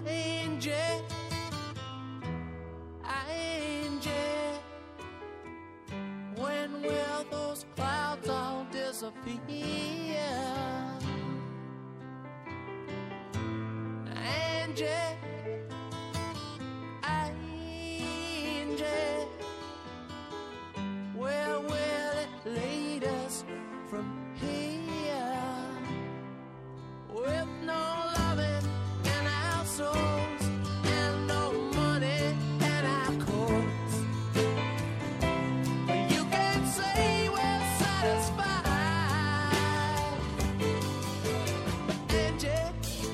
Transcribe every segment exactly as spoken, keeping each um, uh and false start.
Angie, Angie, when will those clouds all disappear? Angie, Angie, where will it lead us from here? With no loving in our souls and no money in our coats, you can't say we're satisfied. Angie,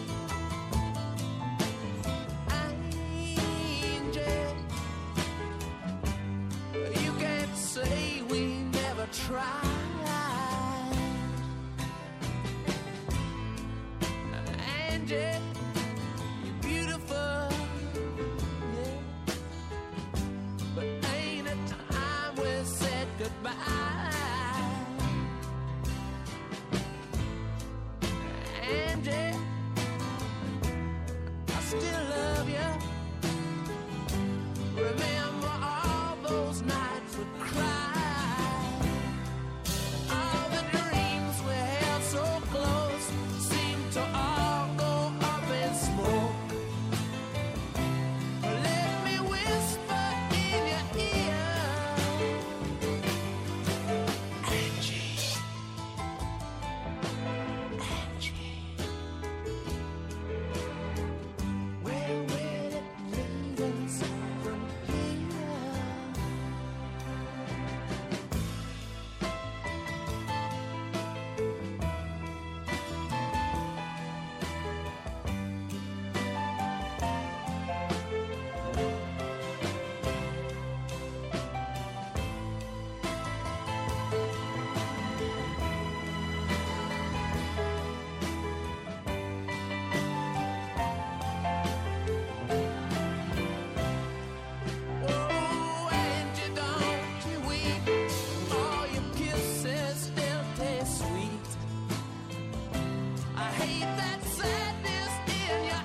Angie, you can't say we never tried. Angie, you're beautiful, yeah, but ain't it time we said goodbye? Angie, I still love you. Remember all those nights we cried. All the dreams we held so close seem to all go up in smoke. Let me whisper in your ear, Angie, Angie, where will it lead us from here? Oh, Angie, don't you weep. All your kisses still taste sweet. I hate that sadness in your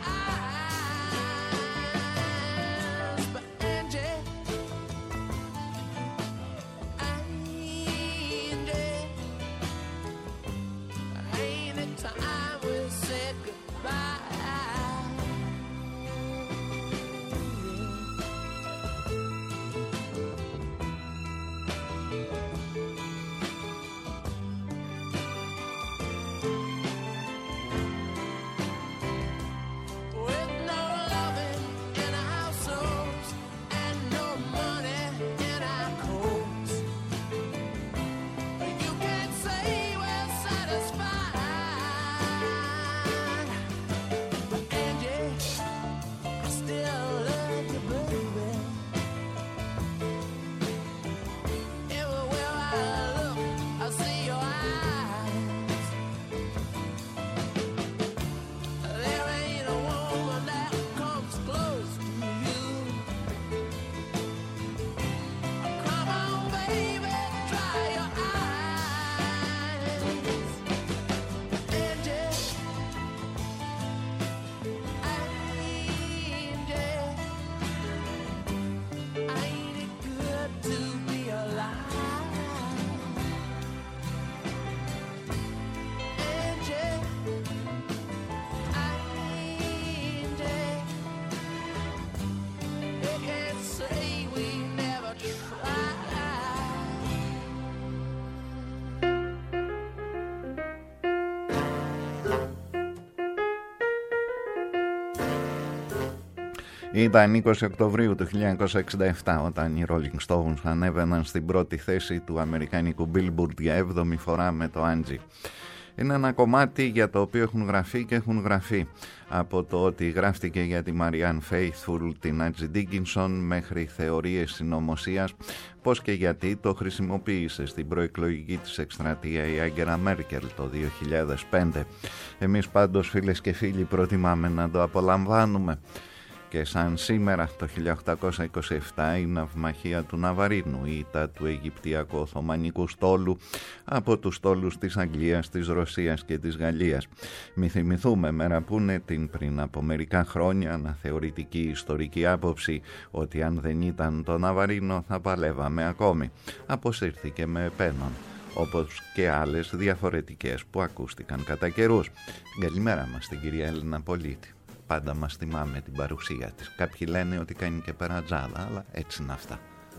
eyes. But Angie, Angie, ain't it time we said goodbye? With no loving in our souls and no money in our coats, you can't say we're satisfied. But Angie, I still love you, baby. Everywhere I look, I see your eyes. There ain't a woman that comes close to you. Come on, baby, dry your eyes. Angie, Angie, ain't it good to be alive? Angie, Angie, they can't say we never tried. Ήταν είκοσι Οκτωβρίου του χίλια εννιακόσια εξήντα επτά όταν οι Rolling Stones ανέβαιναν στην πρώτη θέση του αμερικανικού Billboard για έβδομη φορά με το Angie. Είναι ένα κομμάτι για το οποίο έχουν γραφεί και έχουν γραφεί, από το ότι γράφτηκε για τη Marianne Faithfull, την Angie Dickinson, μέχρι θεωρίες συνωμοσίας πώς και γιατί το χρησιμοποίησε στην προεκλογική της εκστρατεία η Άγκερα Μέρκελ το δύο χιλιάδες πέντε. Εμείς πάντως, φίλες και φίλοι, προτιμάμε να το απολαμβάνουμε. Και σαν σήμερα το χίλια οκτακόσια είκοσι επτά η ναυμαχία του Ναβαρίνου, η ήττα του Αιγυπτιακού Οθωμανικού στόλου από τους στόλους της Αγγλίας, της Ρωσίας και της Γαλλίας. Μη θυμηθούμε, μέρα που είναι την πριν από μερικά χρόνια αναθεωρητική ιστορική άποψη ότι αν δεν ήταν το Ναβαρίνο θα παλεύαμε ακόμη. Αποσύρθηκε με επένων, όπως και άλλες διαφορετικές που ακούστηκαν κατά καιρούς. Καλημέρα μας στην κυρία Έλληνα Πολίτη. Πάντα μας θυμάμαι την παρουσία της. Κάποιοι λένε ότι κάνει και περατζάδα, αλλά έτσι είναι αυτά.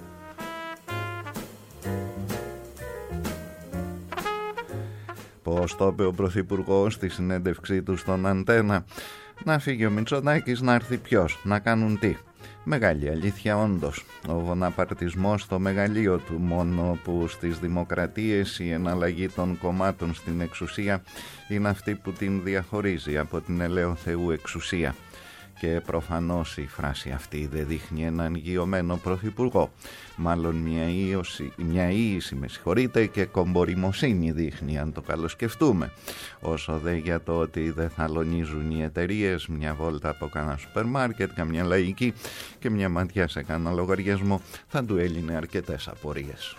Πώς το είπε ο Πρωθυπουργός στη συνέντευξή του στον Αντένα? Να φύγει ο Μητσοτάκης, να έρθει ποιος, να κάνουν τι? Μεγάλη αλήθεια όντως. Ο βοναπαρτισμός στο μεγαλείο του, μόνο που στις δημοκρατίες η εναλλαγή των κομμάτων στην εξουσία είναι αυτή που την διαχωρίζει από την ελαιοθεού εξουσία. Και προφανώς η φράση αυτή δεν δείχνει έναν γειωμένο πρωθυπουργό. Μάλλον μια ίωση, μια ίηση, με συγχωρείτε, και κομποριμοσύνη δείχνει, αν το καλοσκεφτούμε. Όσο δε για το ότι δεν θα λονίζουν οι εταιρείες, μια βόλτα από κάνα σούπερ μάρκετ, καμιά λαϊκή και μια ματιά σε κάνα λογαριασμό θα του έλυνε αρκετές απορίες.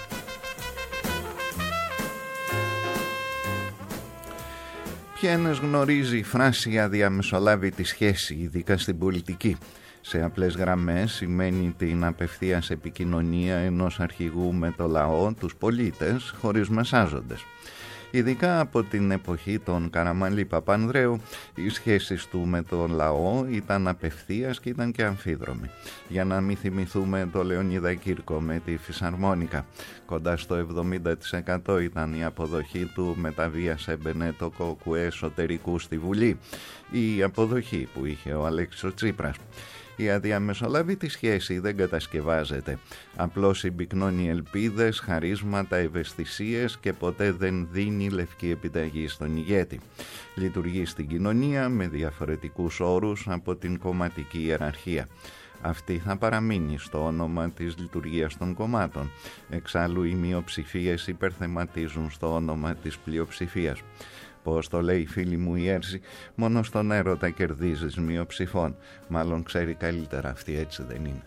Ποια ένας γνωρίζει η φράση αδιαμεσολάβητη σχέση, ειδικά στην πολιτική? Σε απλές γραμμές σημαίνει την απευθείας επικοινωνία ενός αρχηγού με το λαό, τους πολίτες, χωρίς μεσάζοντες. Ειδικά από την εποχή των Καραμανλή Παπανδρέου, οι σχέσεις του με τον λαό ήταν απευθείας και ήταν και αμφίδρομοι. Για να μην θυμηθούμε το Λεωνίδα Κύρκο με τη φυσαρμόνικα. Κοντά στο εβδομήντα τοις εκατό ήταν η αποδοχή του, με τα βίας έμπαινε το κοκουέ εσωτερικού στη Βουλή. Η αποδοχή που είχε ο Αλέξης ο Τσίπρας. Η αδιαμεσολάβητη σχέση δεν κατασκευάζεται. Απλώς συμπυκνώνει ελπίδες, χαρίσματα, ευαισθησίες και ποτέ δεν δίνει λευκή επιταγή στον ηγέτη. Λειτουργεί στην κοινωνία με διαφορετικούς όρους από την κομματική ιεραρχία. Αυτή θα παραμείνει στο όνομα της λειτουργίας των κομμάτων. Εξάλλου οι μειοψηφίες υπερθεματίζουν στο όνομα της πλειοψηφίας. Πώς το λέει η φίλη μου η Έρση, μόνο στον έρωτα κερδίζεις μειοψηφών. Μάλλον ξέρει καλύτερα αυτή, έτσι δεν είναι?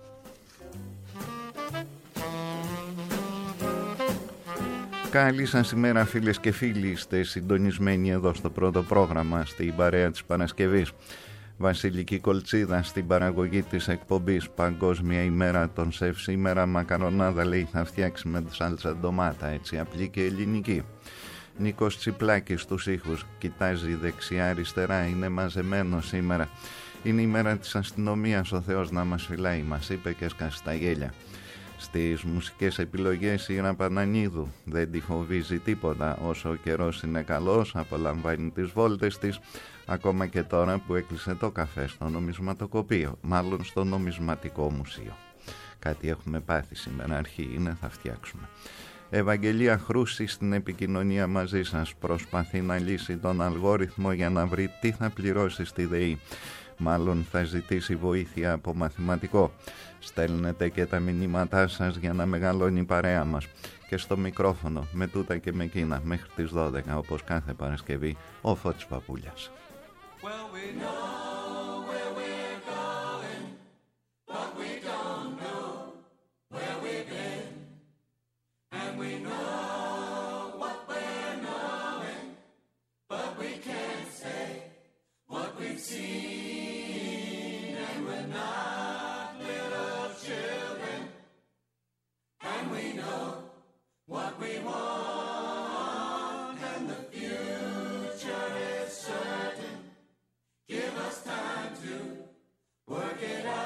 Καλή σας ημέρα φίλες και φίλοι, είστε συντονισμένοι εδώ στο πρώτο πρόγραμμα, στην παρέα της Παρασκευής. Βασιλική Κολτσίδα στην παραγωγή της εκπομπής Παγκόσμια ημέρα των σεφ. Σήμερα μακαρονάδα, λέει, θα φτιάξει με σάλτσα ντομάτα, έτσι απλή και ελληνική. Νίκος Τσιπλάκης στους ήχους, κοιτάζει δεξιά αριστερά, είναι μαζεμένο σήμερα. Είναι η μέρα της αστυνομίας, ο Θεός να μας φυλάει, μας είπε και έσκασε τα γέλια. Στις μουσικές επιλογές η Ραπανανίδου, δεν τη φοβίζει τίποτα, όσο ο καιρός είναι καλός, απολαμβάνει τις βόλτες της, ακόμα και τώρα που έκλεισε το καφέ στο νομισματοκοπείο, μάλλον στο νομισματικό μουσείο. Κάτι έχουμε πάθει σήμερα, αρχή είναι, θα φτιάξουμε. Ευαγγελία Χρούση στην επικοινωνία μαζί σας, προσπαθεί να λύσει τον αλγόριθμο για να βρει τι θα πληρώσει στη ΔΕΗ. Μάλλον θα ζητήσει βοήθεια από μαθηματικό. Στέλνετε και τα μηνύματά σας για να μεγαλώνει η παρέα μας. Και στο μικρόφωνο, με τούτα και με εκείνα, μέχρι τις δώδεκα, όπως κάθε Παρασκευή, ο Φώτης Παπούλιας. Well, we know where we're going, but we don't know where we've been. And we know what we're knowing, but we can't say what we've seen. And we're not little children, and we know what we want, and the future is certain. Give us time to work it out.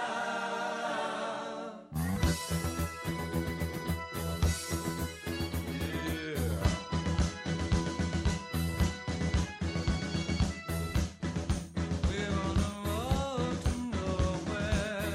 We're on the road to nowhere.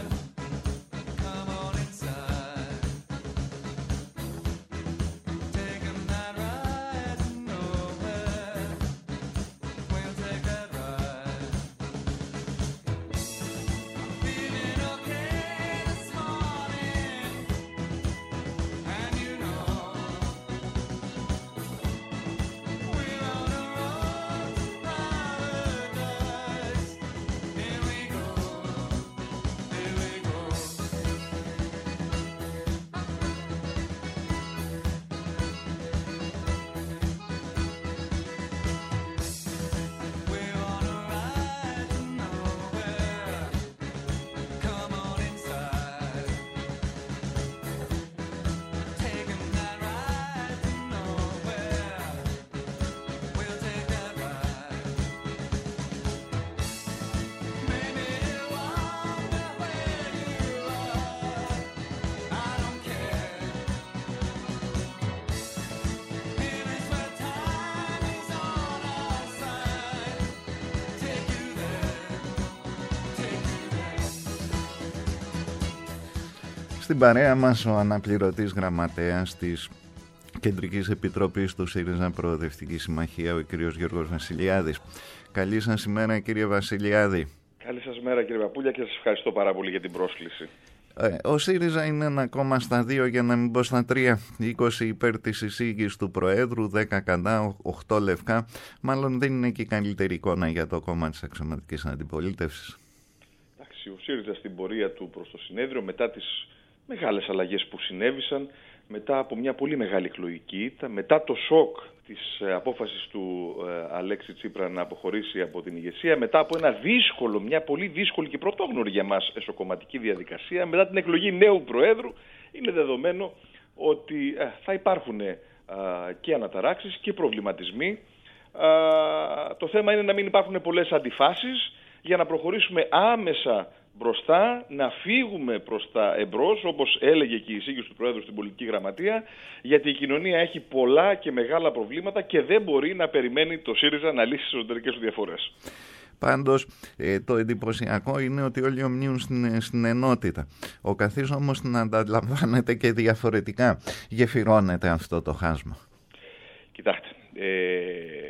Στην παρέα μας ο αναπληρωτής γραμματέας της Κεντρικής Επιτροπής του ΣΥΡΙΖΑ Προοδευτική Συμμαχία, ο κ. Γιώργος Βασιλιάδης. Καλή σας ημέρα, κύριε Βασιλιάδη. Καλή σας μέρα, κύριε Παπούλια, και σας ευχαριστώ πάρα πολύ για την πρόσκληση. Ο ΣΥΡΙΖΑ είναι ένα κόμμα στα δύο, για να μην πω στα τρία. είκοσι υπέρ της εισήγης του Προέδρου, δέκα κατά, οκτώ λευκά. Μάλλον δεν είναι και η καλύτερη εικόνα για το κόμμα της αξιωματικής αντιπολίτευσης. Εντάξει, ο ΣΥΡΙΖΑ στην πορεία του προς το συνέδριο, μετά τις μεγάλες αλλαγές που συνέβησαν, μετά από μια πολύ μεγάλη εκλογική ήττα, μετά το σοκ της απόφασης του ε, Αλέξη Τσίπρα να αποχωρήσει από την ηγεσία, μετά από ένα δύσκολο, μια πολύ δύσκολη και πρωτόγνωρη για μας εσωκομματική διαδικασία, μετά την εκλογή νέου Προέδρου, είναι δεδομένο ότι ε, θα υπάρχουν ε, και αναταράξεις και προβληματισμοί. Ε, το θέμα είναι να μην υπάρχουν πολλές αντιφάσεις για να προχωρήσουμε άμεσα μπροστά, να φύγουμε προς τα εμπρός, όπως έλεγε και η εισήγηση του Προέδρου στην Πολιτική Γραμματεία, γιατί η κοινωνία έχει πολλά και μεγάλα προβλήματα και δεν μπορεί να περιμένει το ΣΥΡΙΖΑ να λύσει τις εσωτερικές του διαφορές. Πάντως, ε, το εντυπωσιακό είναι ότι όλοι ομνίουν στην, στην ενότητα. Ο καθής όμως να ανταλαμβάνεται και διαφορετικά. Γεφυρώνεται αυτό το χάσμα. Κοιτάξτε, ε,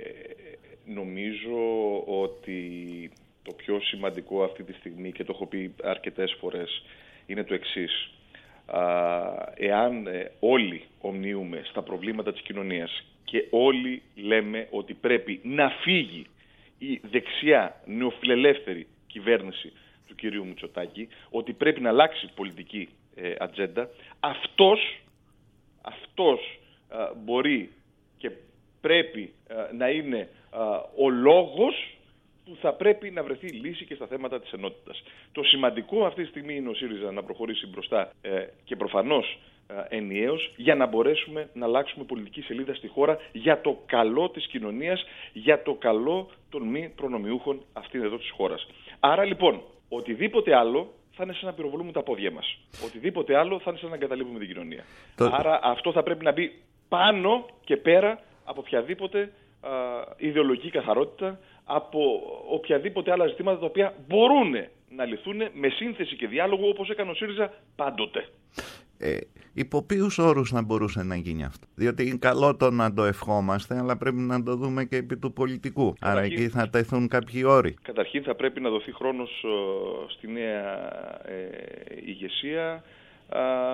νομίζω ότι το πιο σημαντικό αυτή τη στιγμή, και το έχω πει αρκετές φορές, είναι το εξής. Α, εάν ε, όλοι ομνίουμε στα προβλήματα της κοινωνίας και όλοι λέμε ότι πρέπει να φύγει η δεξιά νεοφιλελεύθερη κυβέρνηση του κυρίου Μητσοτάκη, ότι πρέπει να αλλάξει πολιτική ε, ατζέντα, αυτός, αυτός α, μπορεί και πρέπει α, να είναι α, ο λόγος που θα πρέπει να βρεθεί λύση και στα θέματα της ενότητας. Το σημαντικό αυτή τη στιγμή είναι ο ΣΥΡΙΖΑ να προχωρήσει μπροστά ε, και προφανώς ε, ενιαίος, για να μπορέσουμε να αλλάξουμε πολιτική σελίδα στη χώρα για το καλό της κοινωνίας, για το καλό των μη προνομιούχων αυτήν εδώ της χώρας. Άρα λοιπόν, οτιδήποτε άλλο θα είναι σαν να πυροβολούμε τα πόδια μας. Οτιδήποτε άλλο θα είναι σαν να εγκαταλείπουμε την κοινωνία. Το... Άρα αυτό θα πρέπει να μπει πάνω και πέρα από οποιαδήποτε α, ιδεολογική καθαρότητα, από οποιαδήποτε άλλα ζητήματα τα οποία μπορούν να λυθούν με σύνθεση και διάλογο, όπως έκανε ο ΣΥΡΙΖΑ πάντοτε. Ε, υπό ποιους όρους να μπορούσε να γίνει αυτό? Διότι είναι καλό το να το ευχόμαστε, αλλά πρέπει να το δούμε και επί του πολιτικού. Καταρχήν, άρα εκεί θα τεθούν κάποιοι όροι. Καταρχήν θα πρέπει να δοθεί χρόνος ε, στη νέα ε, ηγεσία ε,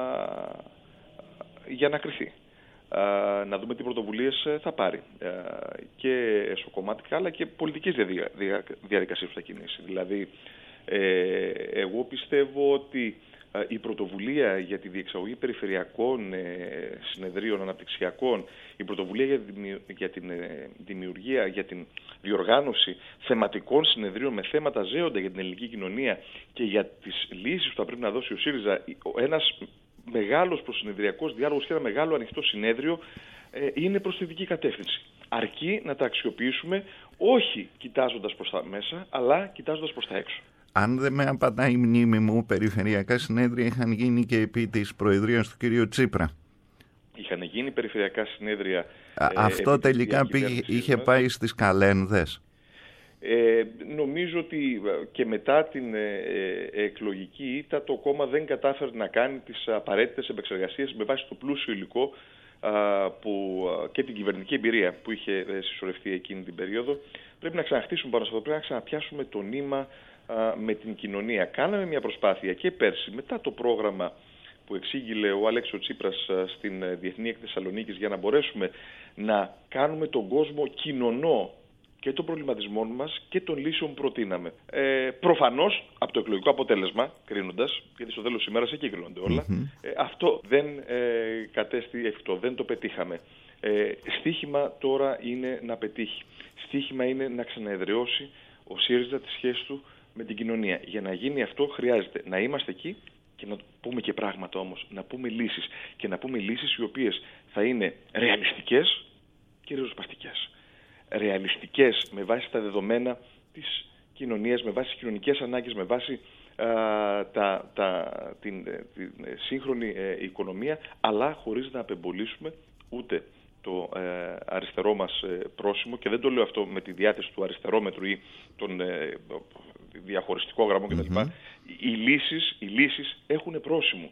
για να κριθεί. Uh, να δούμε τι πρωτοβουλίες θα πάρει uh, και εσωκομματικά αλλά και πολιτικές δια, δια, διαδικασίες που θα κινήσει. Δηλαδή, ε, εγώ πιστεύω ότι uh, η πρωτοβουλία για τη διεξαγωγή περιφερειακών ε, συνεδρίων αναπτυξιακών, η πρωτοβουλία για, δημιου, για την ε, δημιουργία, για την διοργάνωση θεματικών συνεδρίων με θέματα ζέοντα για την ελληνική κοινωνία και για τις λύσεις που θα πρέπει να δώσει ο ΣΥΡΙΖΑ, ένας μεγάλος προσυνεδριακός διάλογος και ένα μεγάλο ανοιχτό συνέδριο ε, είναι προς τη δική κατεύθυνση. Αρκεί να τα αξιοποιήσουμε, όχι κοιτάζοντας προς τα μέσα, αλλά κοιτάζοντας προς τα έξω. Αν δεν με απατάει η μνήμη μου, περιφερειακά συνέδρια είχαν γίνει και επί της προεδρίας του κυρίου Τσίπρα. Είχαν γίνει περιφερειακά συνέδρια. Α, ε, αυτό τελικά πήγε, είχε πάει στις καλένδες. Ε, νομίζω ότι και μετά την ε, ε, εκλογική ήττα το κόμμα δεν κατάφερε να κάνει τις απαραίτητες επεξεργασίες με βάση το πλούσιο υλικό α, που, α, και την κυβερνητική εμπειρία που είχε ε, συσσωρευτεί εκείνη την περίοδο. Πρέπει να ξαναχτίσουμε πάνω σε αυτό, πρέπει να ξαναπιάσουμε το νήμα α, με την κοινωνία. Κάναμε μια προσπάθεια και πέρσι μετά το πρόγραμμα που εξήγηλε ο Αλέξης Τσίπρας α, στην Διεθνή Έκθεση Θεσσαλονίκης, για να μπορέσουμε να κάνουμε τον κόσμο κοινωνό και των προβληματισμών μας και των λύσεων που προτείναμε. Ε, προφανώς, από το εκλογικό αποτέλεσμα, κρίνοντας, γιατί στο τέλος της ημέρας εκεί κρίνονται όλα, mm-hmm. ε, αυτό δεν ε, κατέστη εφικτό, δεν το πετύχαμε. Ε, στίχημα τώρα είναι να πετύχει. Στίχημα είναι να ξαναεδραιώσει ο ΣΥΡΙΖΑ τη σχέση του με την κοινωνία. Για να γίνει αυτό χρειάζεται να είμαστε εκεί και να πούμε και πράγματα όμως, να πούμε λύσεις. Και να πούμε λύσεις οι οποίες θα είναι ρεαλιστικές και ριζοσπαστικές. Ρεαλιστικές με βάση τα δεδομένα της κοινωνίας, με βάση τις κοινωνικές ανάγκες, με βάση α, τα, τα, την, την σύγχρονη ε, οικονομία, αλλά χωρίς να απεμπολίσουμε ούτε το ε, αριστερό μας ε, πρόσημο, και δεν το λέω αυτό με τη διάθεση του αριστερόμετρου ή τον ε, διαχωριστικό γραμμό κτλ. Mm-hmm. Οι λύσεις, οι λύσεις έχουν πρόσημο.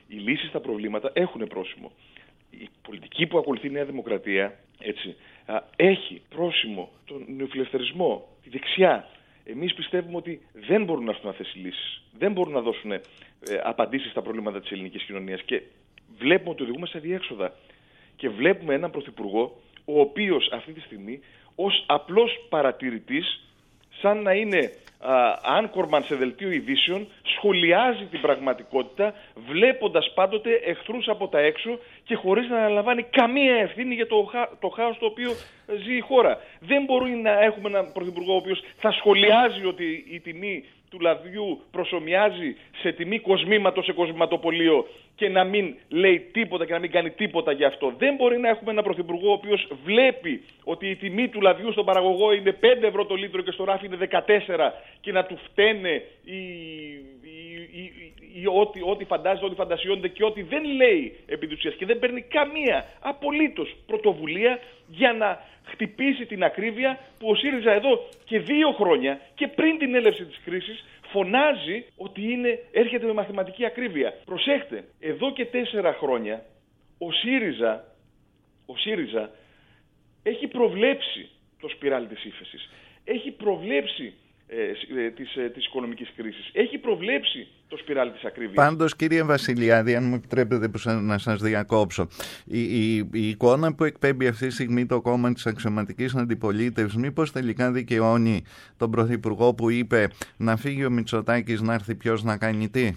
οι λύσεις στα προβλήματα έχουν πρόσημο. Η πολιτική που ακολουθεί η Νέα Δημοκρατία, έτσι, έχει πρόσημο τον νεοφιλελευθερισμό, τη δεξιά. Εμείς πιστεύουμε ότι δεν μπορούν να έρθουν αυτές οι λύσεις. Δεν μπορούν να δώσουν ε, απαντήσεις στα προβλήματα της ελληνικής κοινωνίας. Και βλέπουμε ότι οδηγούμε σε διέξοδα. Και βλέπουμε έναν πρωθυπουργό, ο οποίος αυτή τη στιγμή, ως απλός παρατηρητής, σαν να είναι άνκορμαν σε δελτίο ειδήσεων, σχολιάζει την πραγματικότητα, βλέποντας πάντοτε εχθρούς από τα έξω και χωρίς να αναλαμβάνει καμία ευθύνη για το, χα... το χάος το οποίο ζει η χώρα. Δεν μπορεί να έχουμε έναν πρωθυπουργό ο οποίος θα σχολιάζει ότι η τιμή του λαδιού προσομοιάζει σε τιμή κοσμήματος σε κοσμηματοπωλείο και να μην λέει τίποτα και να μην κάνει τίποτα γι' αυτό. Δεν μπορεί να έχουμε έναν πρωθυπουργό ο οποίος βλέπει ότι η τιμή του λαδιού στον παραγωγό είναι πέντε ευρώ το λίτρο και στο ράφι είναι δεκατέσσερα και να του φταίνε οι, οι, οι, οι, ό,τι, ό,τι φαντάζεται, ό,τι φαντασιώνεται και ό,τι δεν λέει επί της ουσίας και δεν παίρνει καμία απολύτως πρωτοβουλία για να χτυπήσει την ακρίβεια που ο ΣΥΡΙΖΑ εδώ και δύο χρόνια και πριν την έλευση της κρίσης φωνάζει ότι είναι, έρχεται με μαθηματική ακρίβεια. Προσέχτε, εδώ και τέσσερα χρόνια ο ΣΥΡΙΖΑ, ο ΣΥΡΙΖΑ έχει προβλέψει το σπιράλι της ύφεσης. Έχει προβλέψει ε, της, ε, της οικονομικής κρίσης. Έχει προβλέψει το σπιράλι της ακρίβειας. Πάντως, κύριε Βασιλιάδη, αν μου επιτρέπετε να σας διακόψω, η, η, η εικόνα που εκπέμπει αυτή τη στιγμή το κόμμα της αξιωματικής αντιπολίτευσης, μήπως τελικά δικαιώνει τον Πρωθυπουργό που είπε να φύγει ο Μητσοτάκης, να έρθει ποιος να κάνει τι?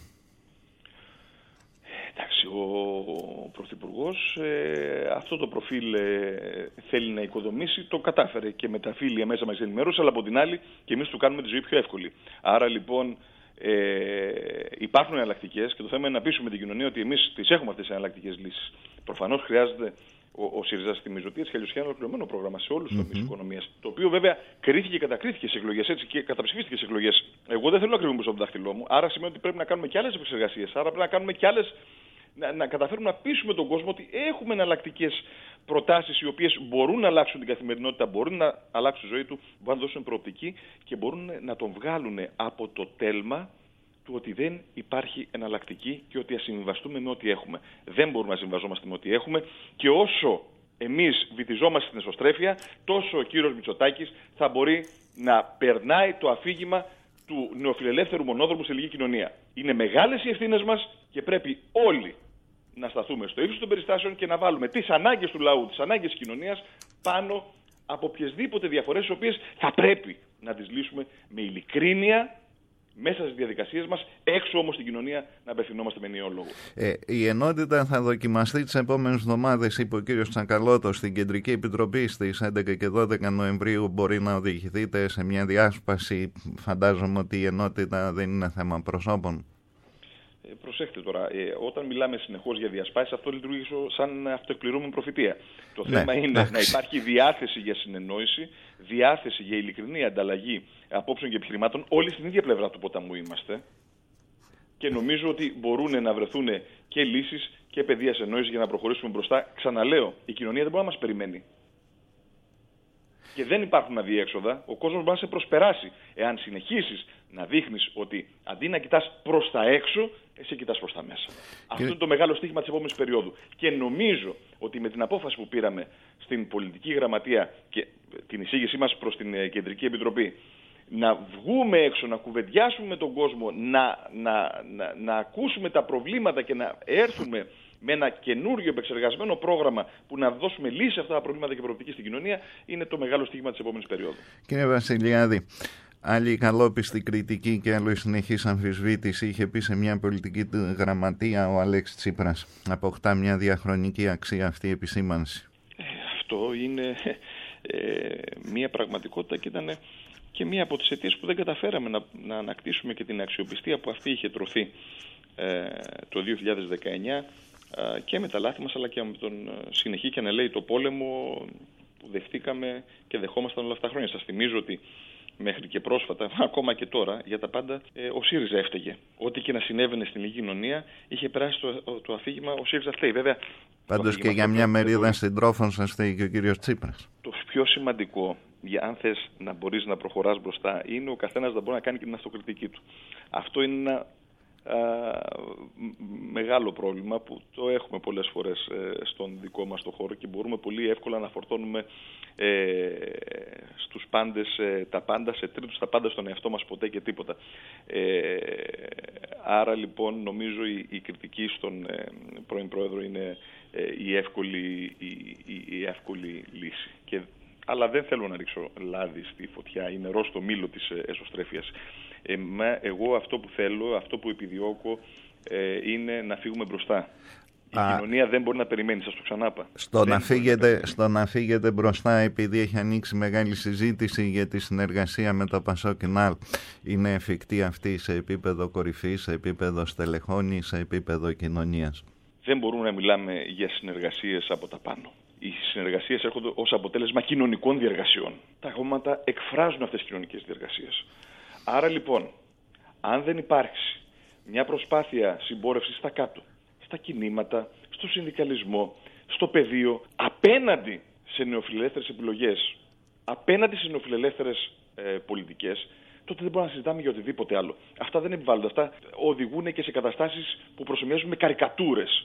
Εντάξει, ο Πρωθυπουργός ε, αυτό το προφίλ ε, θέλει να οικοδομήσει, το κατάφερε και με τα φίλια μέσα μας ενημέρωση, αλλά από την άλλη και εμείς του κάνουμε τη ζωή πιο εύκολη. Άρα λοιπόν ε, υπάρχουν εναλλακτικές και το θέμα είναι να πείσουμε την κοινωνία ότι εμείς τις έχουμε αυτές τις εναλλακτικές λύσεις. Προφανώς χρειάζεται ο, ο ΣΥΡΙΖΑ, θυμίζω ότι έτσι κι αλλιώς είχε ένα ολοκληρωμένο πρόγραμμα σε όλους τους τομείς της οικονομίας. Το οποίο βέβαια κρίθηκε και κατακρίθηκε σε εκλογές έτσι και καταψηφίστηκε σε εκλογές. Εγώ δεν θέλω να κρύβουμε στο δάχτυλό μου, άρα σημαίνει ότι πρέπει να κάνουμε και άλλες επεξεργασίες. Άρα πρέπει να κάνουμε και άλλες. Να, να καταφέρουμε να πείσουμε τον κόσμο ότι έχουμε εναλλακτικές προτάσεις οι οποίες μπορούν να αλλάξουν την καθημερινότητα, μπορούν να αλλάξουν τη ζωή του, μπορούν να δώσουν προοπτική και μπορούν να τον βγάλουν από το τέλμα του ότι δεν υπάρχει εναλλακτική και ότι ας συμβιβαστούμε με ό,τι έχουμε. Δεν μπορούμε να συμβιβαζόμαστε με ό,τι έχουμε και όσο εμείς βυθιζόμαστε στην εσωστρέφεια, τόσο ο κύριος Μητσοτάκης θα μπορεί να περνάει το αφήγημα του νεοφιλελεύθερου μονόδρομου σε ελληνική κοινωνία. Είναι μεγάλες οι ευθύνες μας και πρέπει όλοι να σταθούμε στο ύψος των περιστάσεων και να βάλουμε τις ανάγκες του λαού, τις ανάγκες της κοινωνίας πάνω από οποιασδήποτε διαφορές, τις οποίες θα πρέπει να τις λύσουμε με ειλικρίνεια μέσα στις διαδικασίες μας, έξω όμως στην κοινωνία να απευθυνόμαστε με ενιαίο λόγο. Ε, η ενότητα θα δοκιμαστεί τις επόμενες εβδομάδες, είπε ο κύριος Τσακαλώτος, στην Κεντρική Επιτροπή στις έντεκα και δώδεκα Νοεμβρίου. Μπορεί να οδηγηθείτε σε μια διάσπαση? Φαντάζομαι ότι η ενότητα δεν είναι θέμα προσώπων. Ε, προσέχτε τώρα, ε, όταν μιλάμε συνεχώς για διασπάσεις, αυτό λειτουργεί σαν αυτοεκπληρούμενη προφητεία. Το ναι, θέμα είναι εντάξει. να υπάρχει διάθεση για συνεννόηση, διάθεση για ειλικρινή ανταλλαγή απόψεων και επιχειρημάτων. Όλοι στην ίδια πλευρά του ποταμού είμαστε. Και νομίζω ότι μπορούν να βρεθούν και λύσεις και πεδία συνεννόησης για να προχωρήσουμε μπροστά. Ξαναλέω, η κοινωνία δεν μπορεί να μας περιμένει. Και δεν υπάρχουν αδιέξοδα. Ο κόσμος μπορεί να σε προσπεράσει. Εάν συνεχίσεις να δείχνεις ότι αντί να κοιτάς προς τα έξω, εσύ κοιτάς προς τα μέσα. Και... αυτό είναι το μεγάλο στίχημα της επόμενης περίοδου. Και νομίζω ότι με την απόφαση που πήραμε στην πολιτική γραμματεία και την εισήγησή μας προς την Κεντρική Επιτροπή, να βγούμε έξω, να κουβεντιάσουμε με τον κόσμο, να, να, να, να ακούσουμε τα προβλήματα και να έρθουμε με ένα καινούριο επεξεργασμένο πρόγραμμα που να δώσουμε λύση σε αυτά τα προβλήματα και προοπτική στην κοινωνία, είναι το μεγάλο στίχημα της επόμενης περίοδου. Κύριε Βασιλιάδη, άλλη καλόπιστη κριτική και άλλο συνεχής αμφισβήτηση είχε πει σε μια πολιτική γραμματεία ο Αλέξης Τσίπρας. Αποκτά μια διαχρονική αξία αυτή η επισήμανση? Ε, αυτό είναι ε, μια πραγματικότητα και ήταν και μία από τις αιτίες που δεν καταφέραμε να, να ανακτήσουμε και την αξιοπιστία που αυτή είχε τρωθεί ε, το δύο χιλιάδες δεκαεννιά ε, και με τα λάθη μας, αλλά και με τον συνεχή και ανελαίητο πόλεμο που δεχτήκαμε και δεχόμασταν όλα αυτά τα χρόνια. Σας θυμίζω ότι μέχρι και πρόσφατα, ακόμα και τώρα, για τα πάντα ε, ο ΣΥΡΙΖΑ έφταιγε. Ό,τι και να συνέβαινε στην ελληνική κοινωνία είχε περάσει το, το, το αφήγημα ο ΣΥΡΙΖΑ φταίει. Βέβαια, πάντως και για μια μερίδα συντρόφων σας φταίει και ο κύριος Τσίπρας. Το πιο σημαντικό, για αν θες να μπορείς να προχωράς μπροστά, είναι ο καθένας να μπορεί να κάνει και την αυτοκριτική του. Αυτό είναι ένα μεγάλο πρόβλημα που το έχουμε πολλές φορές στον δικό μας το χώρο και μπορούμε πολύ εύκολα να φορτώνουμε ε, στους πάντες ε, τα πάντα, σε τρίτους τα πάντα στον εαυτό μας, ποτέ και τίποτα. Ε, άρα λοιπόν νομίζω η, η κριτική στον ε, πρώην πρόεδρο είναι ε, η, εύκολη, η, η, η εύκολη λύση. Και, αλλά δεν θέλω να ρίξω λάδι στη φωτιά ή νερό στο μήλο της εσωστρέφειας. Ε, εγώ αυτό που θέλω, αυτό που επιδιώκω ε, είναι να φύγουμε μπροστά. Η Α, κοινωνία δεν μπορεί να περιμένει, σας το ξανάπα. Στο να, φύγετε, στο να φύγετε μπροστά, επειδή έχει ανοίξει μεγάλη συζήτηση για τη συνεργασία με το Πασόκ-ΝΑΛ, είναι εφικτή αυτή σε επίπεδο κορυφής, σε επίπεδο στελεχώνης, σε επίπεδο κοινωνίας? Δεν μπορούμε να μιλάμε για συνεργασίες από τα πάνω. Οι συνεργασίες έρχονται ως αποτέλεσμα κοινωνικών διεργασιών. Τα κόμματα εκφράζουν αυτές τις κοινωνικές διεργασίες. Άρα λοιπόν, αν δεν υπάρξει μια προσπάθεια συμπόρευσης στα κάτω, στα κινήματα, στο συνδικαλισμό, στο πεδίο, απέναντι σε νεοφιλελεύθερες επιλογές, απέναντι σε νεοφιλελεύθερες ε, πολιτικές, τότε δεν μπορούμε να συζητάμε για οτιδήποτε άλλο. Αυτά δεν επιβάλλονται. Αυτά οδηγούν και σε καταστάσεις που προσωμιάζουν με καρικατούρες.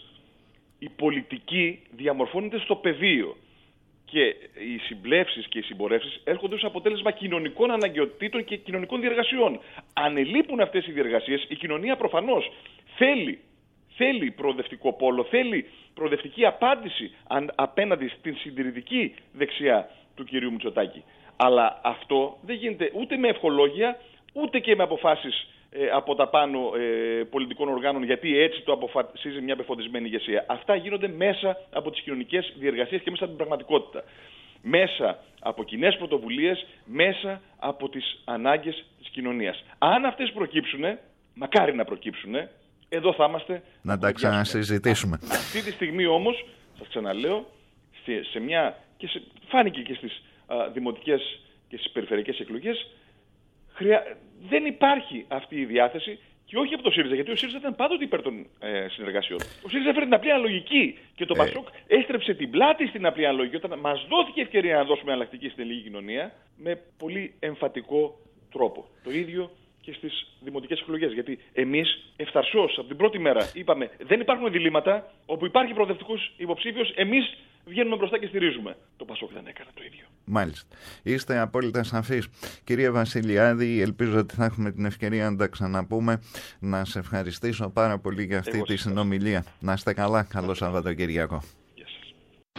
Η πολιτική διαμορφώνεται στο πεδίο. Και οι συμπλεύσεις και οι συμπορεύσεις έρχονται ως αποτέλεσμα κοινωνικών αναγκαιοτήτων και κοινωνικών διεργασιών. Αν ελείπουν αυτές οι διεργασίες, η κοινωνία προφανώς θέλει, θέλει προοδευτικό πόλο, θέλει προοδευτική απάντηση απέναντι στην συντηρητική δεξιά του κυρίου Μητσοτάκη. Αλλά αυτό δεν γίνεται ούτε με ευχολόγια, ούτε και με αποφάσεις ε, από τα πάνω ε, πολιτικών οργάνων, γιατί έτσι το αποφασίζει μια πεφωτισμένη ηγεσία. Αυτά γίνονται μέσα από τις κοινωνικές διεργασίες και μέσα από την πραγματικότητα. Μέσα από κοινές πρωτοβουλίες, μέσα από τις ανάγκες της κοινωνίας. Αν αυτές προκύψουν, μακάρι να προκύψουν, εδώ θα είμαστε. Να τα ξανασυζητήσουμε. Αυτή τη στιγμή όμως, σας ξαναλέω, σε, σε μια, και σε, φάνηκε και στις α, δημοτικές και στις περιφερειακές εκλογές, χρειά, δεν υπάρχει αυτή η διάθεση, και όχι από το ΣΥΡΙΖΑ, γιατί ο ΣΥΡΙΖΑ ήταν πάντοτε υπέρ των ε, συνεργασιών. Ο ΣΥΡΙΖΑ έφερε την απλή αναλογική και το ε. Πασόκ έστρεψε την πλάτη στην απλή αναλογική όταν μας δόθηκε ευκαιρία να δώσουμε εναλλακτική στην ελληνική κοινωνία με πολύ εμφατικό τρόπο. Το ίδιο και στις δημοτικές εκλογές. Γιατί εμείς ευθαρσώς από την πρώτη μέρα είπαμε δεν υπάρχουν διλήμματα, όπου υπάρχει προοδευτικός υποψήφιος, εμείς βγαίνουμε μπροστά και στηρίζουμε. Το Πασόκ δεν έκανε το ίδιο. Μάλιστα. Είστε απόλυτα σαφείς. Κυρία Βασιλιάδη, ελπίζω ότι θα έχουμε την ευκαιρία να τα ξαναπούμε. Να σε ευχαριστήσω πάρα πολύ για αυτή Εγώ τη συνομιλία. Να είστε καλά. Καλό Σαββατοκυριακό. Γεια σας.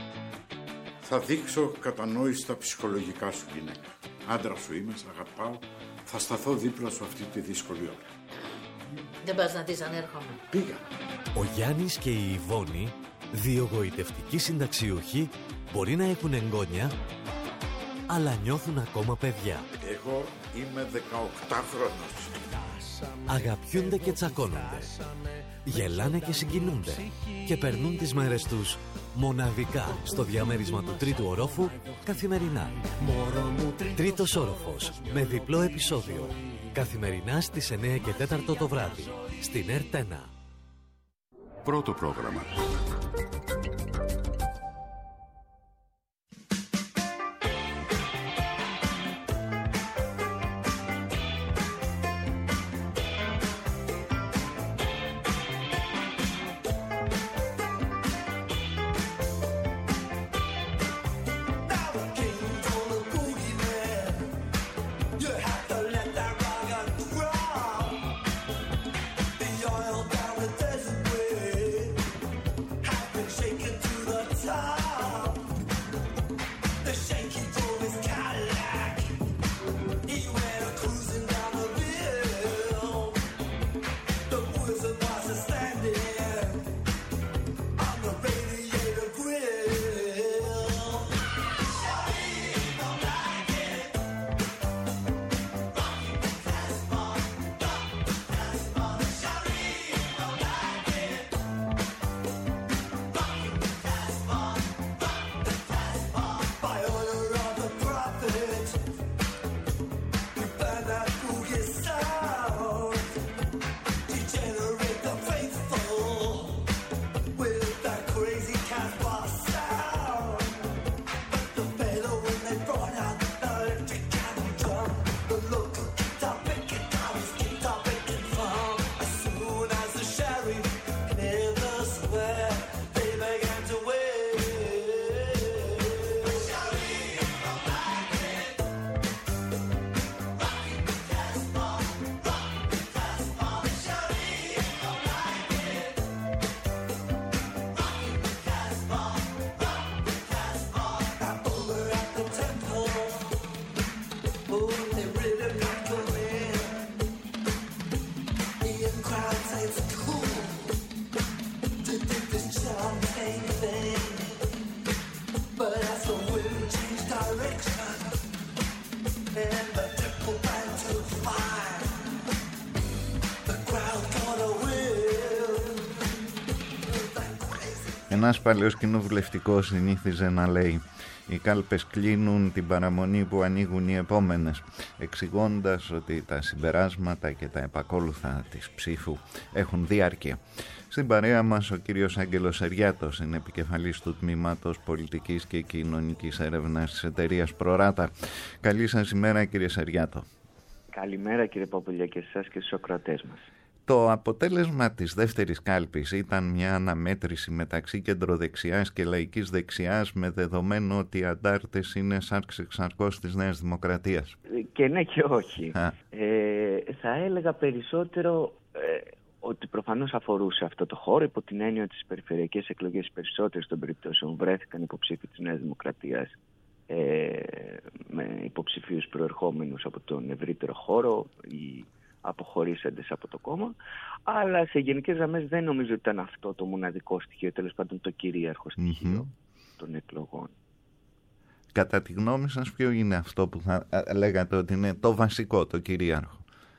Θα δείξω κατανόηση στα ψυχολογικά σου, γυναίκα. Άντρα σου είμαι, σ' αγαπάω. Θα σταθώ δίπλα σου αυτή τη δύσκολη ώρα. Δεν πας να δεις αν έρχομαι. Πήγα. Ο Γιάννης και η Ιβόνη, δύο γοητευτικοί συνταξιούχοι, μπορεί να έχουν εγγόνια, αλλά νιώθουν ακόμα παιδιά. Εγώ είμαι δεκαοκτάχρονος. Αγαπιούνται και τσακώνονται. Γελάνε και συγκινούνται. Και περνούν τις μέρες τους μοναδικά στο διαμέρισμα του τρίτου ορόφου καθημερινά. Τρίτος όροφος με διπλό επεισόδιο. Καθημερινά στις εννιά και τέσσερα το βράδυ. Στην ΕΡΤ ένα. Πρώτο πρόγραμμα. Ένας παλαιός κοινοβουλευτικός συνήθιζε να λέει: οι κάλπες κλείνουν την παραμονή που ανοίγουν οι επόμενες, εξηγώντας ότι τα συμπεράσματα και τα επακόλουθα της ψήφου έχουν διάρκεια. Στην παρέα μας ο κύριος Άγγελος Σεριάτος, είναι επικεφαλής του Τμήματος Πολιτικής και Κοινωνικής Έρευνας της εταιρείας Προράτα. Καλή σας ημέρα, κύριε Σεριάτο. Καλημέρα, κύριε Παπουλιά, και εσάς και στους ακροατές μας. Το αποτέλεσμα της δεύτερης κάλπης ήταν μια αναμέτρηση μεταξύ κεντροδεξιάς και λαϊκής δεξιάς, με δεδομένο ότι οι αντάρτες είναι σάρξ εξαρκώς της Νέας Δημοκρατίας. Και ναι και όχι. Ε, θα έλεγα περισσότερο ε, ότι προφανώς αφορούσε αυτό το χώρο, υπό την έννοια ότι στις περιφερειακές εκλογές περισσότερες των περιπτώσεων βρέθηκαν υποψήφοι της Νέας Δημοκρατίας, ε, με υποψηφίους προερχόμενους από τον ευρύτερο χώρο, οι αποχωρήσαντες από το κόμμα, αλλά σε γενικές γραμμές δεν νομίζω ότι ήταν αυτό το μοναδικό στοιχείο, τέλος πάντων το κυρίαρχο στοιχείο mm-hmm. των εκλογών. Κατά τη γνώμη σας, ποιο είναι αυτό που θα λέγατε ότι είναι το βασικό, το κυρίαρχο?